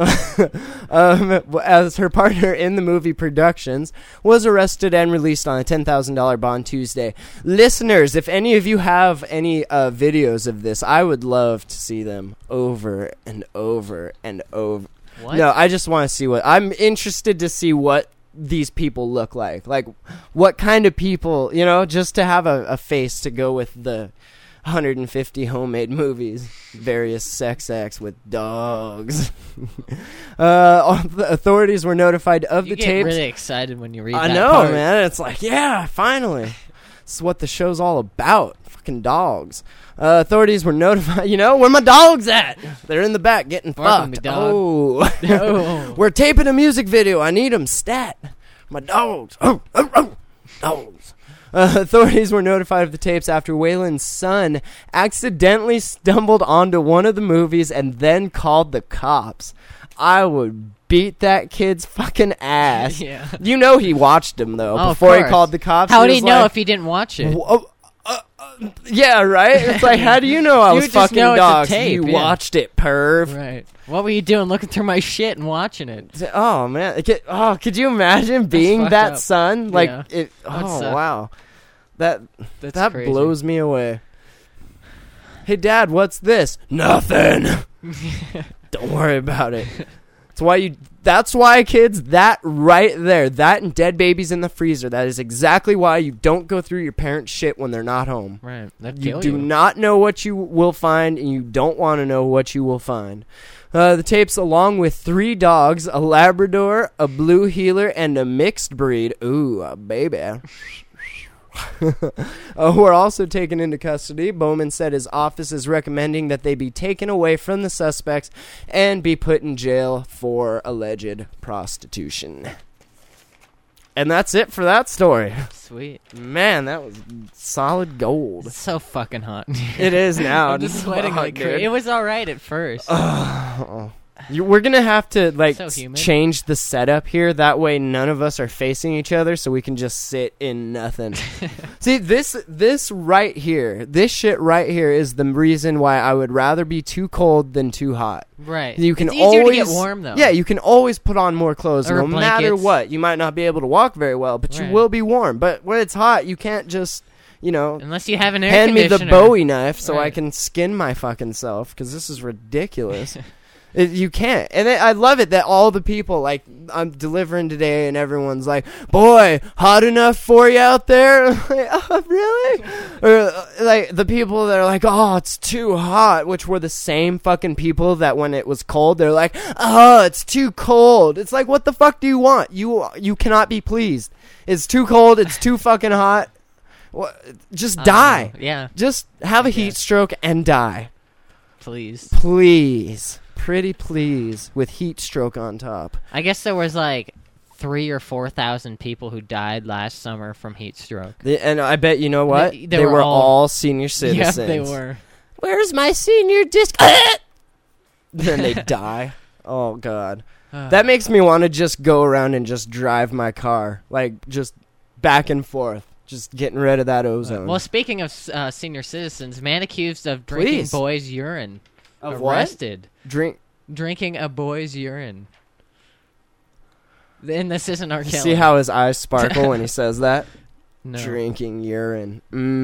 As her partner in the movie Productions, was arrested and released on a $10,000 bond Tuesday. Listeners, if any of you have any videos of this, I would love to see them over and over and over. What? No, I just want to see what... I'm interested to see what these people look like. Like, what kind of people, you know, just to have a face to go with the 150 homemade movies. Various sex acts with dogs. All the authorities were notified of You the get tapes. really excited when you read I that know, part. man. It's like, yeah, finally. This is what the show's all about. Fucking dogs. Authorities were notified. You know, where my dogs at? They're in the back getting Barking me, fucked. dog. Oh. Oh. We're taping a music video. I need them stat. My dogs. Dogs. Authorities were notified of the tapes after Waylon's son accidentally stumbled onto one of the movies and then called the cops. I would beat that kid's fucking ass. Yeah. You know he watched him, though, Oh, of before he course. called the cops. How would he was know like, if he didn't watch it? yeah, right? It's like, how do you know I You was would just fucking know it's a dogs? tape, You yeah. watched it, perv. Right. What were you doing looking through my shit and watching it? Oh, man. Could you imagine being fucked that up. son? Like, Yeah. it. Oh, suck. wow. That Crazy. blows me away. Hey, Dad, what's this? Nothing. Don't worry about it. That's why, kids, that right there, that and dead babies in the freezer, that is exactly why you don't go through your parents' shit when they're not home. Right. That'd You kill do not know what you will find, and you don't want to know what you will find. The tapes, along with 3 dogs, a Labrador, a Blue Heeler, and a mixed breed. Ooh, a baby. Who are also taken into custody. Bowman said his office is recommending that they be taken away from the suspects and be put in jail for alleged prostitution. And that's it for that story. Sweet. Man, that was solid gold. It's so fucking hot. It is now. I'm just sweating like dude. crazy. It was alright at first. We're gonna have to So humid. change the setup here. That way, none of us are facing each other, so we can just sit in nothing. See, this right here, this shit right here is the reason why I would rather be too cold than too hot. Right. You can it's easier always to get warm though. Yeah, you can always put on more clothes, Or no matter blankets. what. You might not be able to walk very well, but you Right. will be warm. But when it's hot, you can't just, Unless you have an air hand me the conditioner. Bowie knife so I Right. can skin my fucking self, because this is ridiculous. You can't. And I love it that all the people, like, I'm delivering today and everyone's like, boy, hot enough for you out there? Like, oh, really? Or, like, the people that are like, oh, it's too hot, which were the same fucking people that when it was cold, they're like, oh, it's too cold. It's like, what the fuck do you want? You cannot be pleased. It's too cold. It's too fucking hot. Just die. Yeah, Just have a heat stroke and die. please. Please. Pretty please. With heat stroke on top. I guess there was like 3,000 or 4,000 people who died last summer from heat stroke. And I bet, you know what? They They were were all- all senior citizens. Yeah, they were. Where's my senior disc? Then they die. Oh, God. That makes me want to just go around and just drive my car. Like, just back and forth. Just getting rid of that ozone. Well, speaking of senior citizens, man accused of drinking Please. boys' urine Of what? arrested. Drinking. A boy's urine. And this isn't R. Kelly. See how his eyes sparkle when he says that? No. Drinking urine.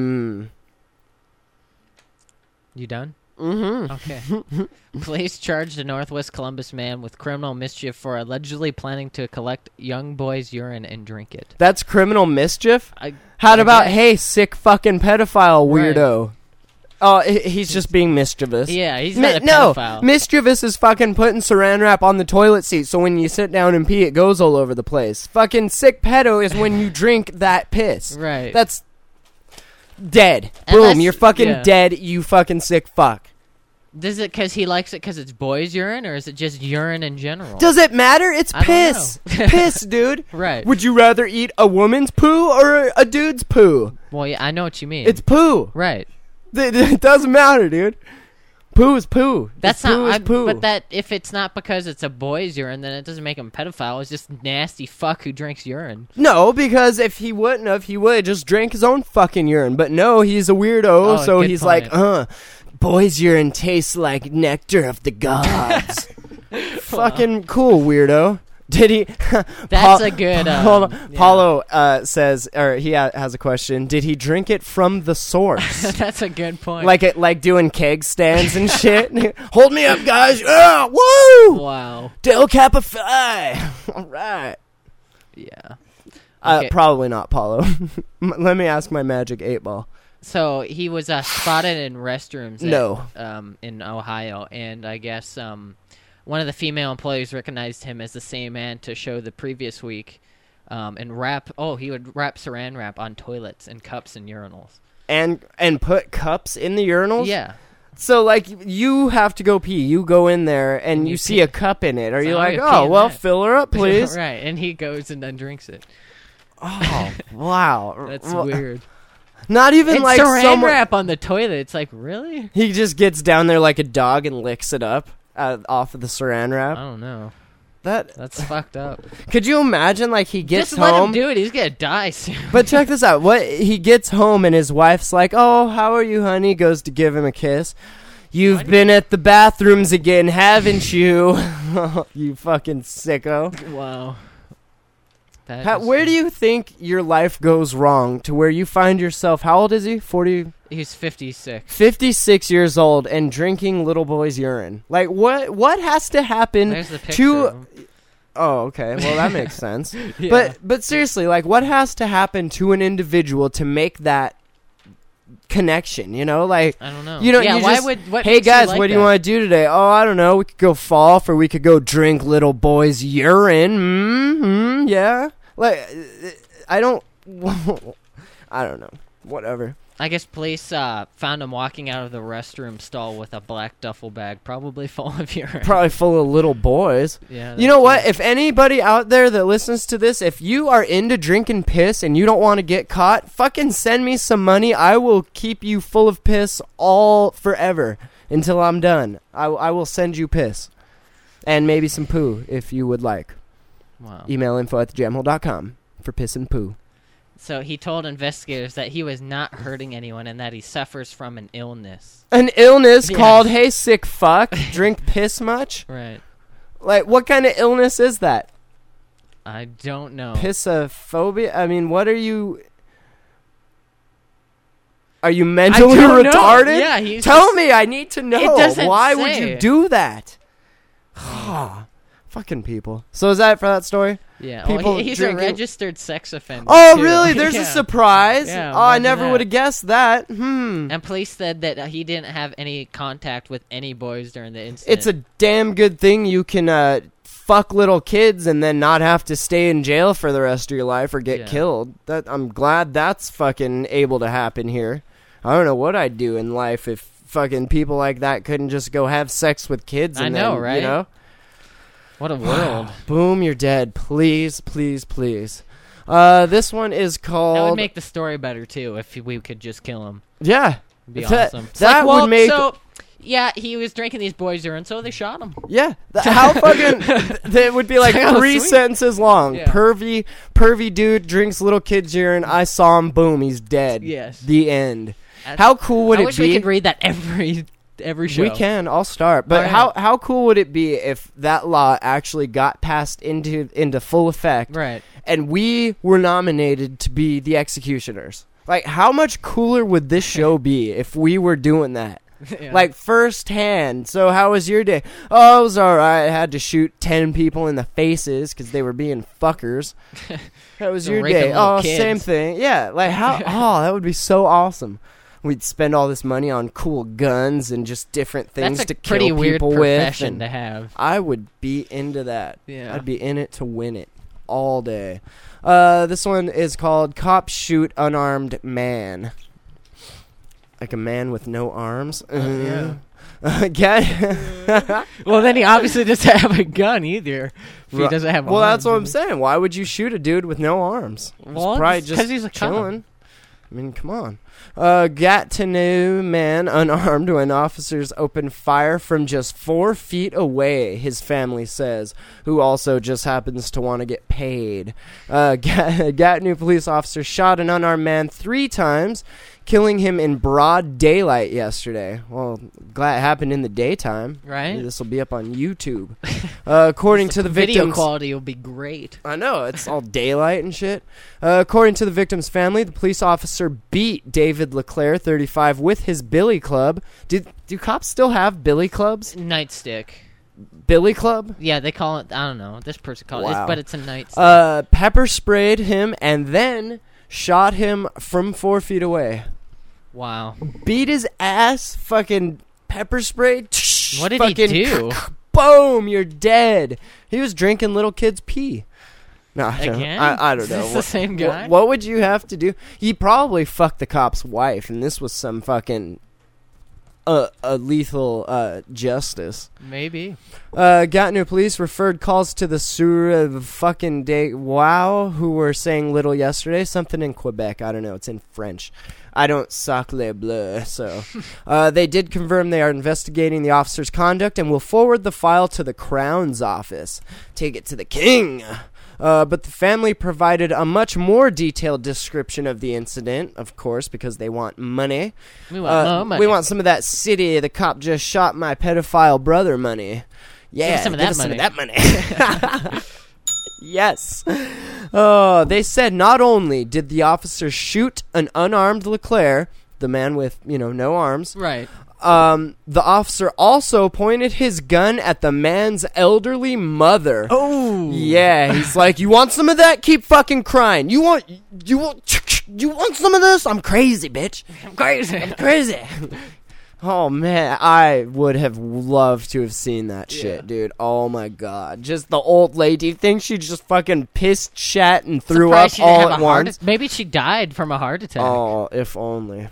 You done? Mm-hmm. Okay. Police charged a Northwest Columbus man with criminal mischief for allegedly planning to collect young boys' urine and drink it. That's criminal mischief? I How about, guess. hey, sick fucking pedophile weirdo? Oh, he's just being mischievous. Yeah, he's not a pedophile. Mischievous is fucking putting saran wrap on the toilet seat so when you sit down and pee, it goes all over the place. Fucking sick pedo is when you drink that piss. Right. That's dead. And Boom, you're fucking dead, you fucking sick fuck. Does it because he likes it because it's boys' urine, or is it just urine in general? Does it matter? It's I don't piss. know. Piss, dude. Right. Would you rather eat a woman's poo or a dude's poo? Well, yeah, I know what you mean. It's poo. Right. It doesn't matter, dude. Poo is poo. That's poo not. is poo. But that if it's not because it's a boy's urine, then it doesn't make him a pedophile. It's just nasty fuck who drinks urine. No, because if he wouldn't have, he would have just drank his own fucking urine. But no, he's a weirdo, Oh, so good he's point. like, boys' urine tastes like nectar of the gods. Fucking cool, weirdo. Did he? That's a good. Hold on. Yeah. Paulo says, or he has a question. Did he drink it from the source? That's a good point. like doing keg stands and shit. Hold me up, guys. Yeah, woo! Wow. Del Kappa Phi. All right. Yeah. Okay. Probably not, Paulo. Let me ask my magic 8-ball. So he was spotted in restrooms. No. In Ohio, and I guess one of the female employees recognized him as the same man to show the previous week, and wrap. Oh, he would wrap saran wrap on toilets and cups and urinals. And put cups in the urinals? Yeah. So, like, you have to go pee. You go in there, and you see a cup in it. Are you like, oh, well, fill her up, please? Right, and he goes and then drinks it. Oh, wow. That's weird. Not even And like saran someone... wrap on the toilet. It's like, really? He just gets down there like a dog and licks it up off of the saran I wrap. don't know. That's fucked up. Could you imagine, like, he gets Just home... let him do it. He's gonna die soon. But check this out. He gets home and his wife's like, "Oh, how are you, honey?" Goes to give him a kiss. You've been at the bathrooms again, haven't you? You fucking sicko. Wow. Where do you think your life goes wrong to where you find yourself, how old is he? 40? He's 56. 56 years old and drinking little boy's urine. Like, what has to happen There's the picture to... of him. Oh, okay. Well, that makes sense. Yeah. But seriously, like, what has to happen to an individual to make that connection, you know? Like, I don't know. You know, Yeah, you why just, would- what hey makes you guys, like what do you that? want to do today? Oh, I don't know. We could go golf, or we could go drink little boy's urine. Mm-hmm. Yeah. Like, I don't know. Whatever. I guess police found him walking out of the restroom stall with a black duffel bag, probably full of urine. Probably full of little boys. Yeah. You know what? If anybody out there that listens to this, if you are into drinking piss and you don't want to get caught, fucking send me some money. I will keep you full of piss all forever until I'm done. I will send you piss. And maybe some poo if you would like. Wow. Email info@thejamhole.com for piss and poo. So he told investigators that he was not hurting anyone and that he suffers from an illness. An illness Yeah. called, hey, sick fuck, drink piss much? Right. Like, what kind of illness is that? I don't know. Pissophobia? I mean, what are you... Are you mentally don't know. retarded? Yeah, he's Tell just- me, I need to know. It doesn't Why would say. you do that? Fucking people. So is that it for that story? Yeah. People Well, he's drinking- a registered sex offender. Oh, too. really? There's Yeah. a surprise? Yeah, Oh, I imagine never that. would have guessed that. And police said that he didn't have any contact with any boys during the incident. It's a damn good thing you can fuck little kids and then not have to stay in jail for the rest of your life or get Yeah. killed. I'm glad that's fucking able to happen here. I don't know what I'd do in life if fucking people like that couldn't just go have sex with kids. And I know, then, right? You know? What a world. Boom, you're dead. Please, please, please. This one is called... That would make the story better, too, if we could just kill him. Yeah. It'd be That- awesome. It's that like, well, would make... So, yeah, he was drinking these boys' urine, so they shot him. Yeah, how fucking... It would be like Oh, 3 sweet. sentences long. Yeah. Pervy dude drinks little kid's urine. I saw him. Boom, he's dead. Yes. The end. How cool would I it wish be? we could read that every show. We can. I'll start. But Alright. how cool would it be if that law actually got passed into full effect? Right. And we were nominated to be the executioners. Like, how much cooler would this show be if we were doing that? Yeah. Like, firsthand. So how was your day? Oh, it was alright. I had to shoot 10 people in the faces because they were being fuckers. How was So your raping day? little Oh, kids. same thing. Yeah, like, how... Oh, that would be so awesome. we'd spend all this money on cool guns and just different things That's a to pretty kill weird people profession with. to And have. I would be into that. Yeah. I'd be in it to win it all day. This one is called Cops Shoot Unarmed Man. Like a man with no arms. Yeah. Get Well, then he obviously doesn't have a gun either. If he doesn't have. Well, that's what I'm arms. saying. Why would you shoot a dude with no arms? Well, probably it's just 'cause he's a cop. chilling. I mean, come on. Gatineau man unarmed when officers opened fire from just 4 feet away, his family says, who also just happens to want to get paid. Gatineau police officers shot an unarmed man 3 times, killing him in broad daylight yesterday. Well, glad it happened in the daytime. Right. This will be up on YouTube. According to the video victims, quality will be great. I know, it's all daylight and shit. According to the victim's family, the police officer beat David LeClaire, 35, with his billy club. Do cops still have billy clubs? Nightstick. Billy club? Yeah, they call it. I don't know. This person called Wow. it, but it's a nightstick. Pepper sprayed him and then shot him from 4 feet away. Wow. Beat his ass, fucking pepper sprayed. What did he do? Boom, you're dead. He was drinking little kids' pee. No, I don't, Again? I don't Is know. this the same guy? What would you have to do? He probably fucked the cop's wife, and this was some fucking a lethal justice. Maybe. Gatineau police referred calls to the Sur fucking day wow, who were saying little yesterday. Something in Quebec. I don't know. It's in French. I don't sacre bleu, so they did confirm they are investigating the officer's conduct and will forward the file to the Crown's office. Take it to the king. But the family provided a much more detailed description of the incident, of course, because they want money. We want more money. We want some of that city, the cop just shot my pedophile brother money. Yeah, us some of give that us some of money. that money. Yes. They said not only did the officer shoot an unarmed LeClaire, the man with, no arms, Right. the officer also pointed his gun at the man's elderly mother. Oh. Yeah, he's like, you want some of that? Keep fucking crying. You want some of this? I'm crazy, bitch. I'm crazy. Crazy. Oh, man, I would have loved to have seen that shit, dude. Oh, my God. Just the old lady. Do you think she just fucking pissed, shat, and threw up Surprised she didn't all have at a heart once? Maybe she died from a heart attack. Oh, if only.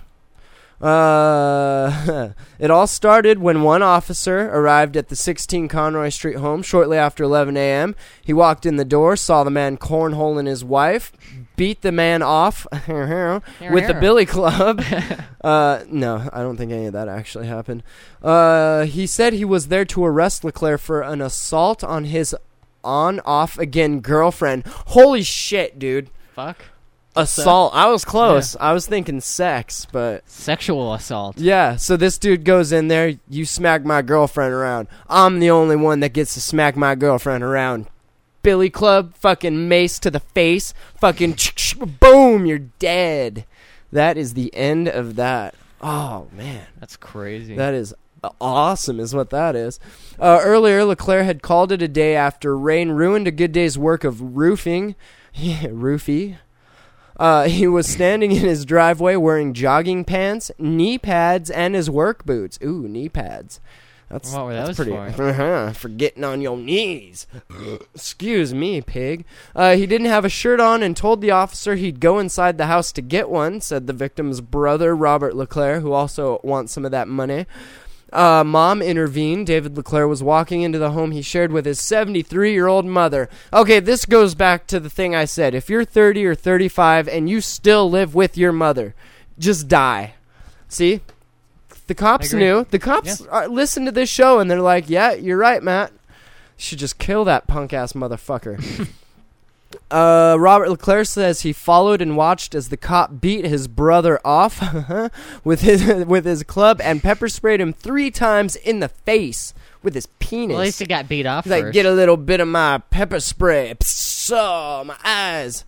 It all started when one officer arrived at the 16 Conroy Street home shortly after 11 a.m. He walked in the door, saw the man cornholing his wife, beat the man off with the billy club. No, I don't think any of that actually happened. He said he was there to arrest LeClaire for an assault on his on-off-again girlfriend. Holy shit, dude. Fuck. Assault. I was close. I was thinking sex, but Sexual assault. yeah. So this dude goes in there. You smack my girlfriend around. I'm the only one that gets to smack my girlfriend around. Billy club, fucking mace to the face, fucking boom, you're dead. That is the end of that. Oh man, That's crazy. that is awesome, is what that is. Earlier, LeClaire had called it a day after rain ruined a good day's work of roofing. Yeah, roofie. He was standing in his driveway wearing jogging pants, knee pads, and his work boots. Ooh, knee pads. That's, What were that's those pretty, for? for getting on your knees. Excuse me, pig. He didn't have a shirt on and told the officer he'd go inside the house to get one, said the victim's brother, Robert LeClaire, who also wants some of that money. Mom intervened. David LeClaire was walking into the home he shared with his 73-year-old mother. Okay, this goes back to the thing I said. If you're 30 or 35 and you still live with your mother, just die. See? The cops agree. knew. The cops listen to this show and they're like, yeah, you're right, Matt. You should just kill that punk-ass motherfucker. Robert LeClaire says he followed and watched as the cop beat his brother off with his club and pepper sprayed him 3 times in the face with his penis. Well, at least he got beat off He's like, first. get a little bit of my pepper spray. So my eyes.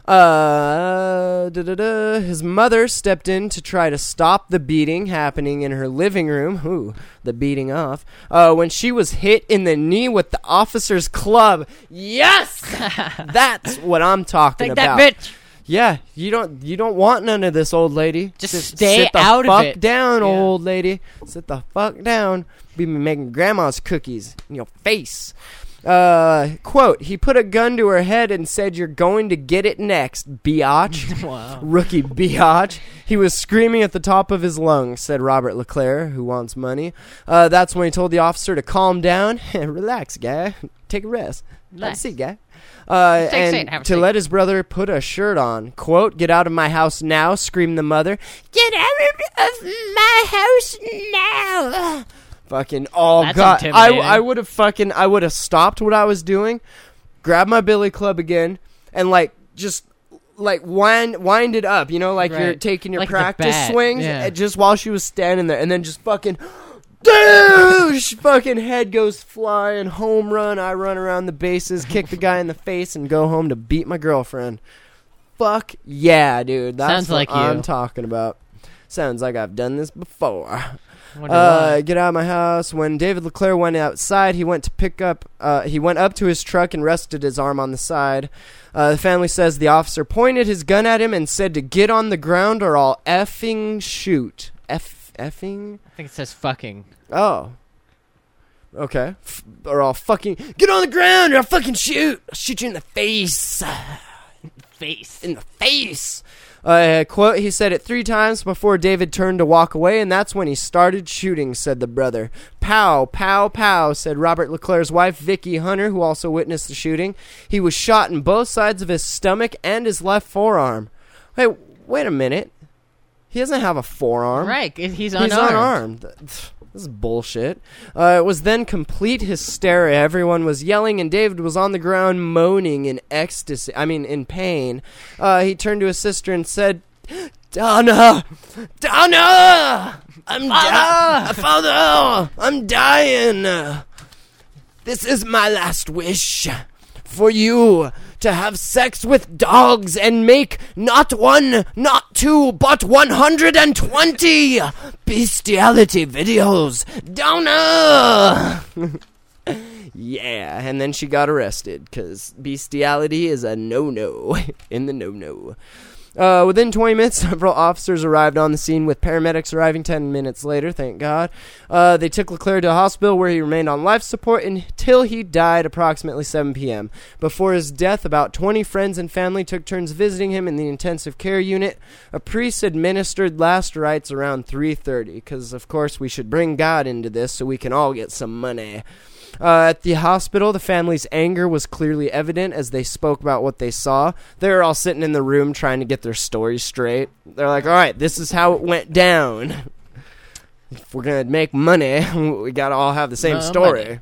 His mother stepped in to try to stop the beating happening in her living room. Ooh, the beating off. When she was hit in the knee with the officer's club. Yes! That's what I'm talking Take about. that, bitch! Yeah, you don't want none of this, old lady. Just stay sit the out of fuck it. down, Yeah. old lady. Sit the fuck down. Be making grandma's cookies in your face. Quote, he put a gun to her head and said, "You're going to get it next, biatch." Wow. Rookie biatch. He was screaming at the top of his lungs, said Robert LeClaire, who wants money. That's when he told the officer to calm down. Relax, guy. Take a rest. Have a Relax. seat, guy. Take a seat, And have a to seat. let his brother put a shirt on. Quote, "Get out of my house now," screamed the mother. "Get out of my house now." Fucking, oh That's god, intimidating. I would have stopped what I was doing, grabbed my billy club again, and just wind it up, like you're Right. taking your Like the practice bat, swings, yeah. just while she was standing there, and then just fucking, doosh, fucking head goes flying, home run. I run around the bases, kick the guy in the face, and go home to beat my girlfriend. Fuck yeah, dude. That's Sounds what like you. I'm talking about. Sounds like I've done this before. Wonder why. Get out of my house. When David LeClaire went outside, he went up to his truck and rested his arm on the side. The family says the officer pointed his gun at him and said to get on the ground or I'll effing shoot. Effing? I think it says fucking. Oh. Okay. Or I'll fucking get on the ground or I'll fucking shoot. I'll shoot you in the face. Face. In the face. Quote, he said it 3 times before David turned to walk away, and that's when he started shooting, said the brother. Pow, pow, pow, said Robert LeClaire's wife, Vicky Hunter, who also witnessed the shooting. He was shot in both sides of his stomach and his left forearm. Hey, wait a minute. He doesn't have a forearm. Right, he's He's unarmed. unarmed. This is bullshit. It was then complete hysteria. Everyone was yelling, and David was on the ground moaning in ecstasy. In pain. He turned to his sister and said, Donna! Donna! Father! I'm dying! This is my last wish. For you to have sex with dogs and make not 1, not 2, but 120 bestiality videos. Donna! Yeah, and then she got arrested because bestiality is a no-no in the no-no. Within 20 minutes, several officers arrived on the scene, with paramedics arriving 10 minutes later, thank God. They took LeClaire to a hospital where he remained on life support until he died approximately 7 p.m. Before his death, about 20 friends and family took turns visiting him in the intensive care unit. A priest administered last rites around 3:30, because, of course, we should bring God into this so we can all get some money. At the hospital, the family's anger was clearly evident as they spoke about what they saw. They were all sitting in the room trying to get their stories straight. They're like, all right, this is how it went down. If we're going to make money, we got to all have the same story.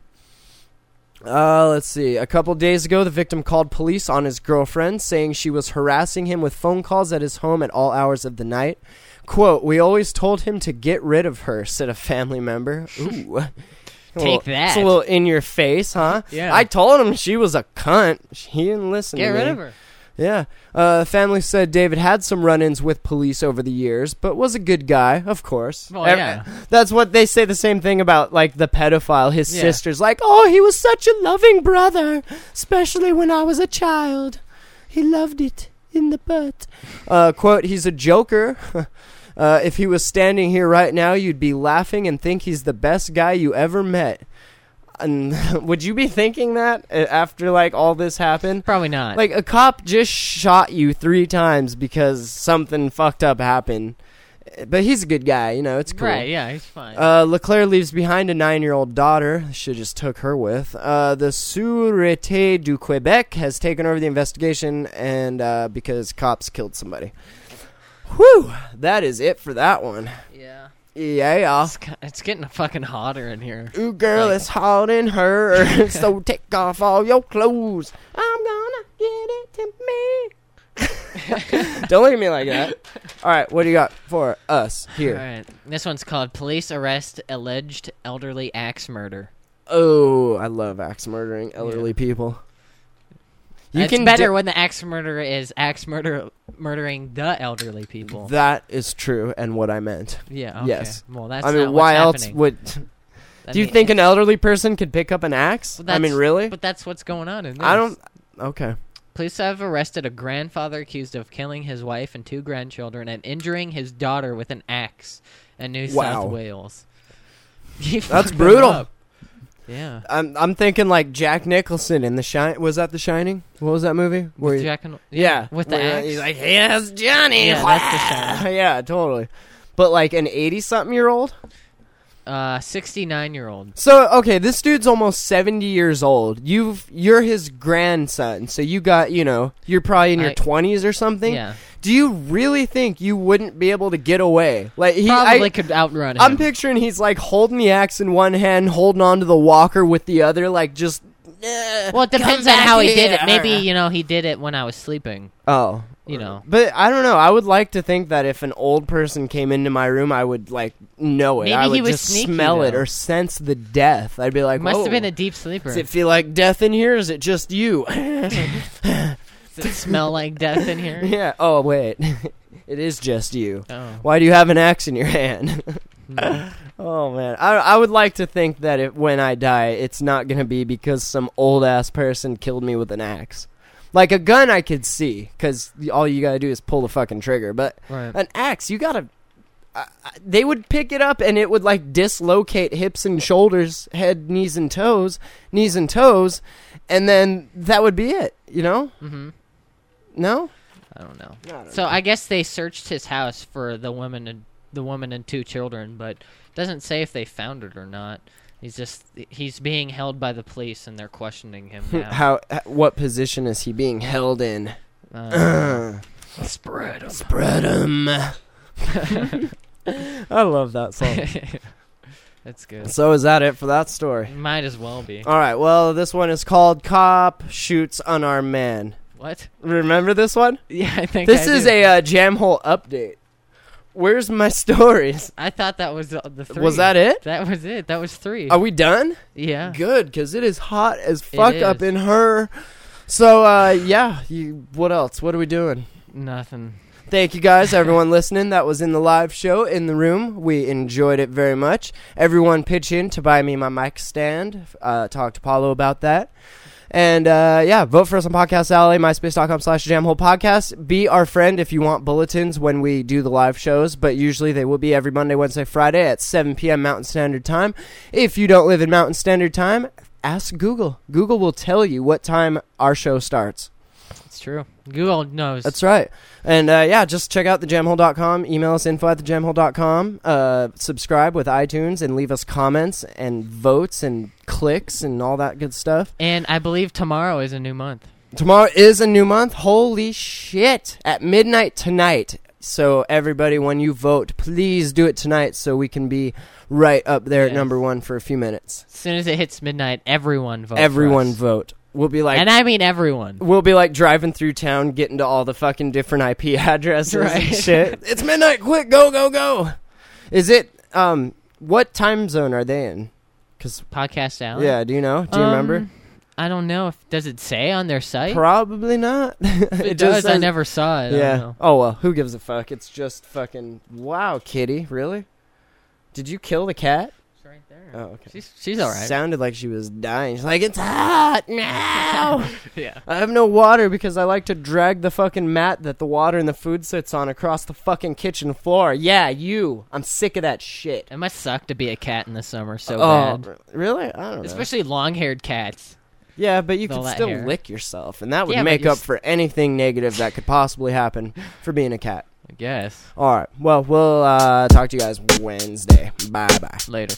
Let's see. A couple days ago, the victim called police on his girlfriend, saying she was harassing him with phone calls at his home at all hours of the night. Quote, "We always told him to get rid of her," said a family member. Ooh. Take that. It's a little in your face, huh? Yeah. I told him she was a cunt. He didn't listen Get to me. rid of her. Yeah. The family said David had some run-ins with police over the years, but was a good guy, of course. Well, yeah. That's what they say the same thing about, the pedophile. His Yeah. sister's like, oh, he was such a loving brother, especially when I was a child. He loved it in the butt. Quote, "He's a joker." If he was standing here right now, you'd be laughing and think he's the best guy you ever met. And would you be thinking that after all this happened? Probably not. A cop just shot you 3 times because something fucked up happened. But he's a good guy, it's cool. Right, yeah, he's fine. LeClaire leaves behind a 9-year-old daughter. Should just took her with. The Sûreté du Québec has taken over the investigation and because cops killed somebody. Whew, that is it for that one. Yeah. Yeah. It's getting fucking hotter in here. Ooh, girl, it's hot in her. So take off all your clothes. I'm gonna get it to me. Don't look at me like that. All right, what do you got for us here? All right. This one's called Police Arrest Alleged Elderly Axe Murder. Oh, I love axe murdering elderly people. It's better when the axe murderer is murdering the elderly people. That is true, and what I meant. Yeah, okay. Yes. Well, that's I mean, not why what's else happening. would... I Do you mean, think an elderly person could pick up an axe? well, I mean, really? But that's what's going on in this. I don't... Okay. Police have arrested a grandfather accused of killing his wife and 2 grandchildren and injuring his daughter with an axe in New South Wales. That's brutal. Yeah. I'm thinking like Jack Nicholson in The Shining. Was that The Shining? What was that movie? Where With he- Jack with the axe. He's like, "Yes, Johnny." Yeah, that's The Shining. Yeah, totally. But like an 80-something-year-old. 69-year-old. So okay, this dude's almost 70 years old. You're his grandson, so you got you're probably in your 20s or something. Yeah. Do you really think you wouldn't be able to get away? Like Probably could outrun him. I'm picturing he's like holding the axe in one hand, holding onto the walker with the other, like just. Well, it depends on how he did it. Maybe he did it when I was sleeping. Oh. But I don't know. I would like to think that if an old person came into my room, I would like know it. Maybe I would he was just sneaky, smell it though. or sense the death. I'd be like, Must "Whoa. have been a deep sleeper. Does it feel like death in here? Or is it just you?" Does it smell like death in here? Yeah. Oh wait, it is just you. Oh. Why do you have an axe in your hand? Oh man, I would like to think that when I die, it's not gonna be because some old ass person killed me with an axe. Like a gun, I could see, because all you gotta do is pull the fucking trigger. But Right. an axe, you gotta. They would pick it up and it would like dislocate hips and shoulders, head, knees and toes, and then that would be it. Mm-hmm. No. I don't know. So I guess they searched his house for the woman and 2 children, but it doesn't say if they found it or not. He's being held by the police and they're questioning him now. What position is he being held in? Spread 'em. Spread 'em. I love that song. That's good. So is that it for that story? Might as well be. All right. Well, this one is called "Cop Shoots Unarmed Man." What? Remember this one? Yeah, I think This I is do. a jam hole update. Where's my stories? I thought that was the 3. Was that it? That was it. That was 3. Are we done? Yeah. Good, because it is hot as fuck is. up in her. So, yeah. What else? What are we doing? Nothing. Thank you guys, everyone listening. That was in the live show in the room. We enjoyed it very much. Everyone pitch in to buy me my mic stand. Talk to Paulo about that. And, vote for us on Podcast Alley, myspace.com/jamholepodcast. Be our friend if you want bulletins when we do the live shows, but usually they will be every Monday, Wednesday, Friday at 7 p.m. Mountain Standard Time. If you don't live in Mountain Standard Time, ask Google. Google will tell you what time our show starts. It's true. Google knows. That's right. And, just check out thejamhole.com. Email us info@thejamhole.com. Subscribe with iTunes and leave us comments and votes and clicks and all that good stuff. And I believe tomorrow is a new month. Tomorrow is a new month. Holy shit. At midnight tonight. So, everybody, when you vote, please do it tonight so we can be right up there at number 1 for a few minutes. As soon as it hits midnight, everyone vote. Everyone vote. We'll be like, and I mean everyone. We'll be like driving through town, getting to all the fucking different IP addresses and shit. It's midnight, quick, go, go, go. Is it, what time zone are they in? 'Cause Podcast Alley? Yeah, do you know? Do you remember? I don't know. Does it say on their site? Probably not. It does. I never saw it. Yeah. I don't know. Oh, well, who gives a fuck? It's just fucking, wow, kitty, really? Did you kill the cat? It's right there. Oh, okay. She's all right. Sounded like she was dying. She's like, it's hot now. Yeah. I have no water because I like to drag the fucking mat that the water and the food sits on across the fucking kitchen floor. Yeah, you. I'm sick of that shit. It must suck to be a cat in the summer so Oh, bad. really? I don't know. Especially long-haired cats. Yeah, but you with all could that still hair. lick yourself, and that would Yeah, but make you're up for anything negative that could possibly happen for being a cat. I guess. All right. Well, we'll talk to you guys Wednesday. Bye-bye. Later.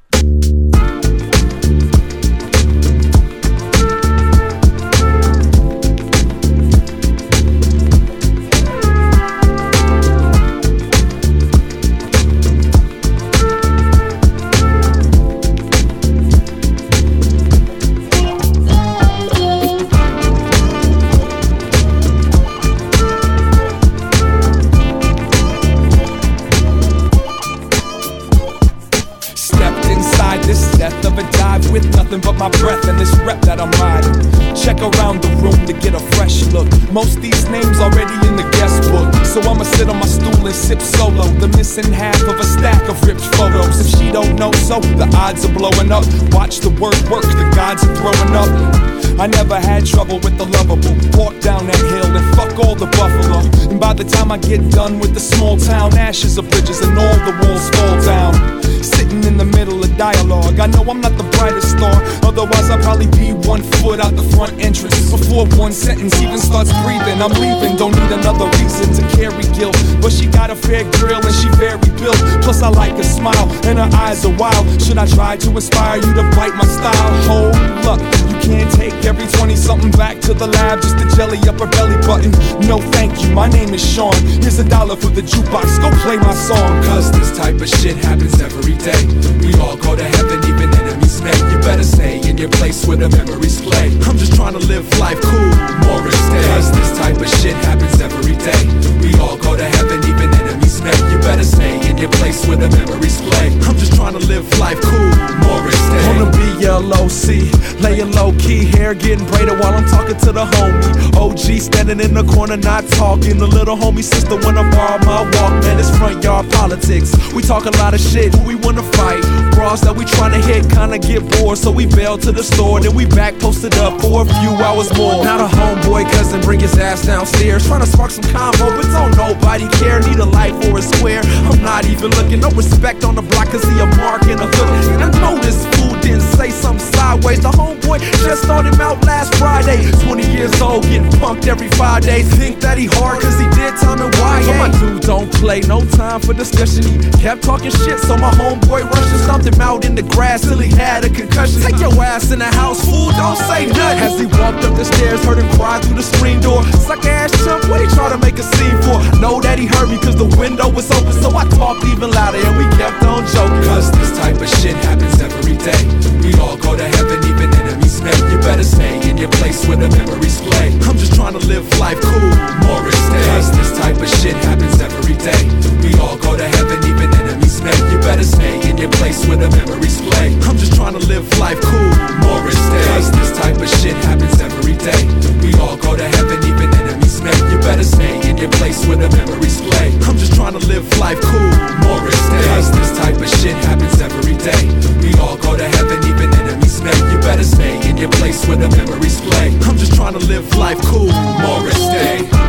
But my breath and this rep that I'm riding. Check around the room to get a fresh look. Most these names already in the guest book, so I'ma sit on my stool and sip solo. The missing half of a stack of ripped photos. If she don't know so, the odds are blowing up. Watch the word work, the gods are throwing up. I never had trouble with the lovable. Walk down that hill and fuck all the buffalo. And by the time I get done with the small town, ashes of bridges and all the walls fall down. Sitting in the middle of dialogue, I know I'm not the brightest star. Otherwise I'd probably be 1 foot out the front entrance. Before one sentence even starts breathing, I'm leaving. Don't need another reason to carry guilt. But she got a fair grill and she very built. Plus I like her smile and her eyes are wild. Should I try to inspire you to bite my style? Hold up, you can't take every 20-something back to the lab just to jelly up her belly button. No thank you, my name is Sean. Here's $1 for the jukebox, go play my song. Cause this type of shit happens every day. We all go to heaven, even enemies may. You better stay in your place where the memories play. I'm just trying to live life cool, Morris Day. Cause this type of shit happens every day. We all go to heaven, even enemies may. You better stay in your place where the memories play. I'm just trying to live life cool, Morris Day. On the BLOC, laying low key, hair getting braided while I'm talking to the homie. OG standing in the corner not talking. The little homie sister wanna borrow my Walkman. It's front yard politics. We talk a lot of shit, who we wanna fight. Bras that we tryna hit kinda get bored, so we bail to the store. Then we back posted up for a few hours more. Now the homeboy cousin bring his ass downstairs, tryna spark some convo, but don't nobody care. Need a light for a square. I'm not even looking, no respect on the block, cause he a mark and a hook. And I know this fool didn't say something sideways. The homeboy just started him out last Friday. 20 years old, getting punked every 5 days. Think that he hard cause he did time and why? So my dude don't play, no time for discussion. He kept talking shit, so my homeboy rushed and stomped him out in the grass till he had a concussion. Take your ass in the house, fool, don't say nothing. As he walked up the stairs, heard him cry through the screen door. Suck ass chump, what he try to make a scene for? Know that he heard me cause the window was open, so I talked even louder and we kept on joking. Cause this type of shit happens every day. We all go to heaven, even enemies may. You better stay in your place where the memories play. I'm just trying to live life cool, Morris Day. Cause this type of shit happens every day. We all go to heaven, even enemies may. You better stay in your place where the memories play. I'm just trying to live life cool, Morris Day. Cause this type of shit happens every day. We all go to heaven, even enemies may. You better stay in your place where the memories play. I'm just trying to live life cool, Morris Day. Cause this type of shit happens every day. We all go to heaven, even enemies may. You better stay in your place where the memories play. I'm just trying to live life cool, Morris Day.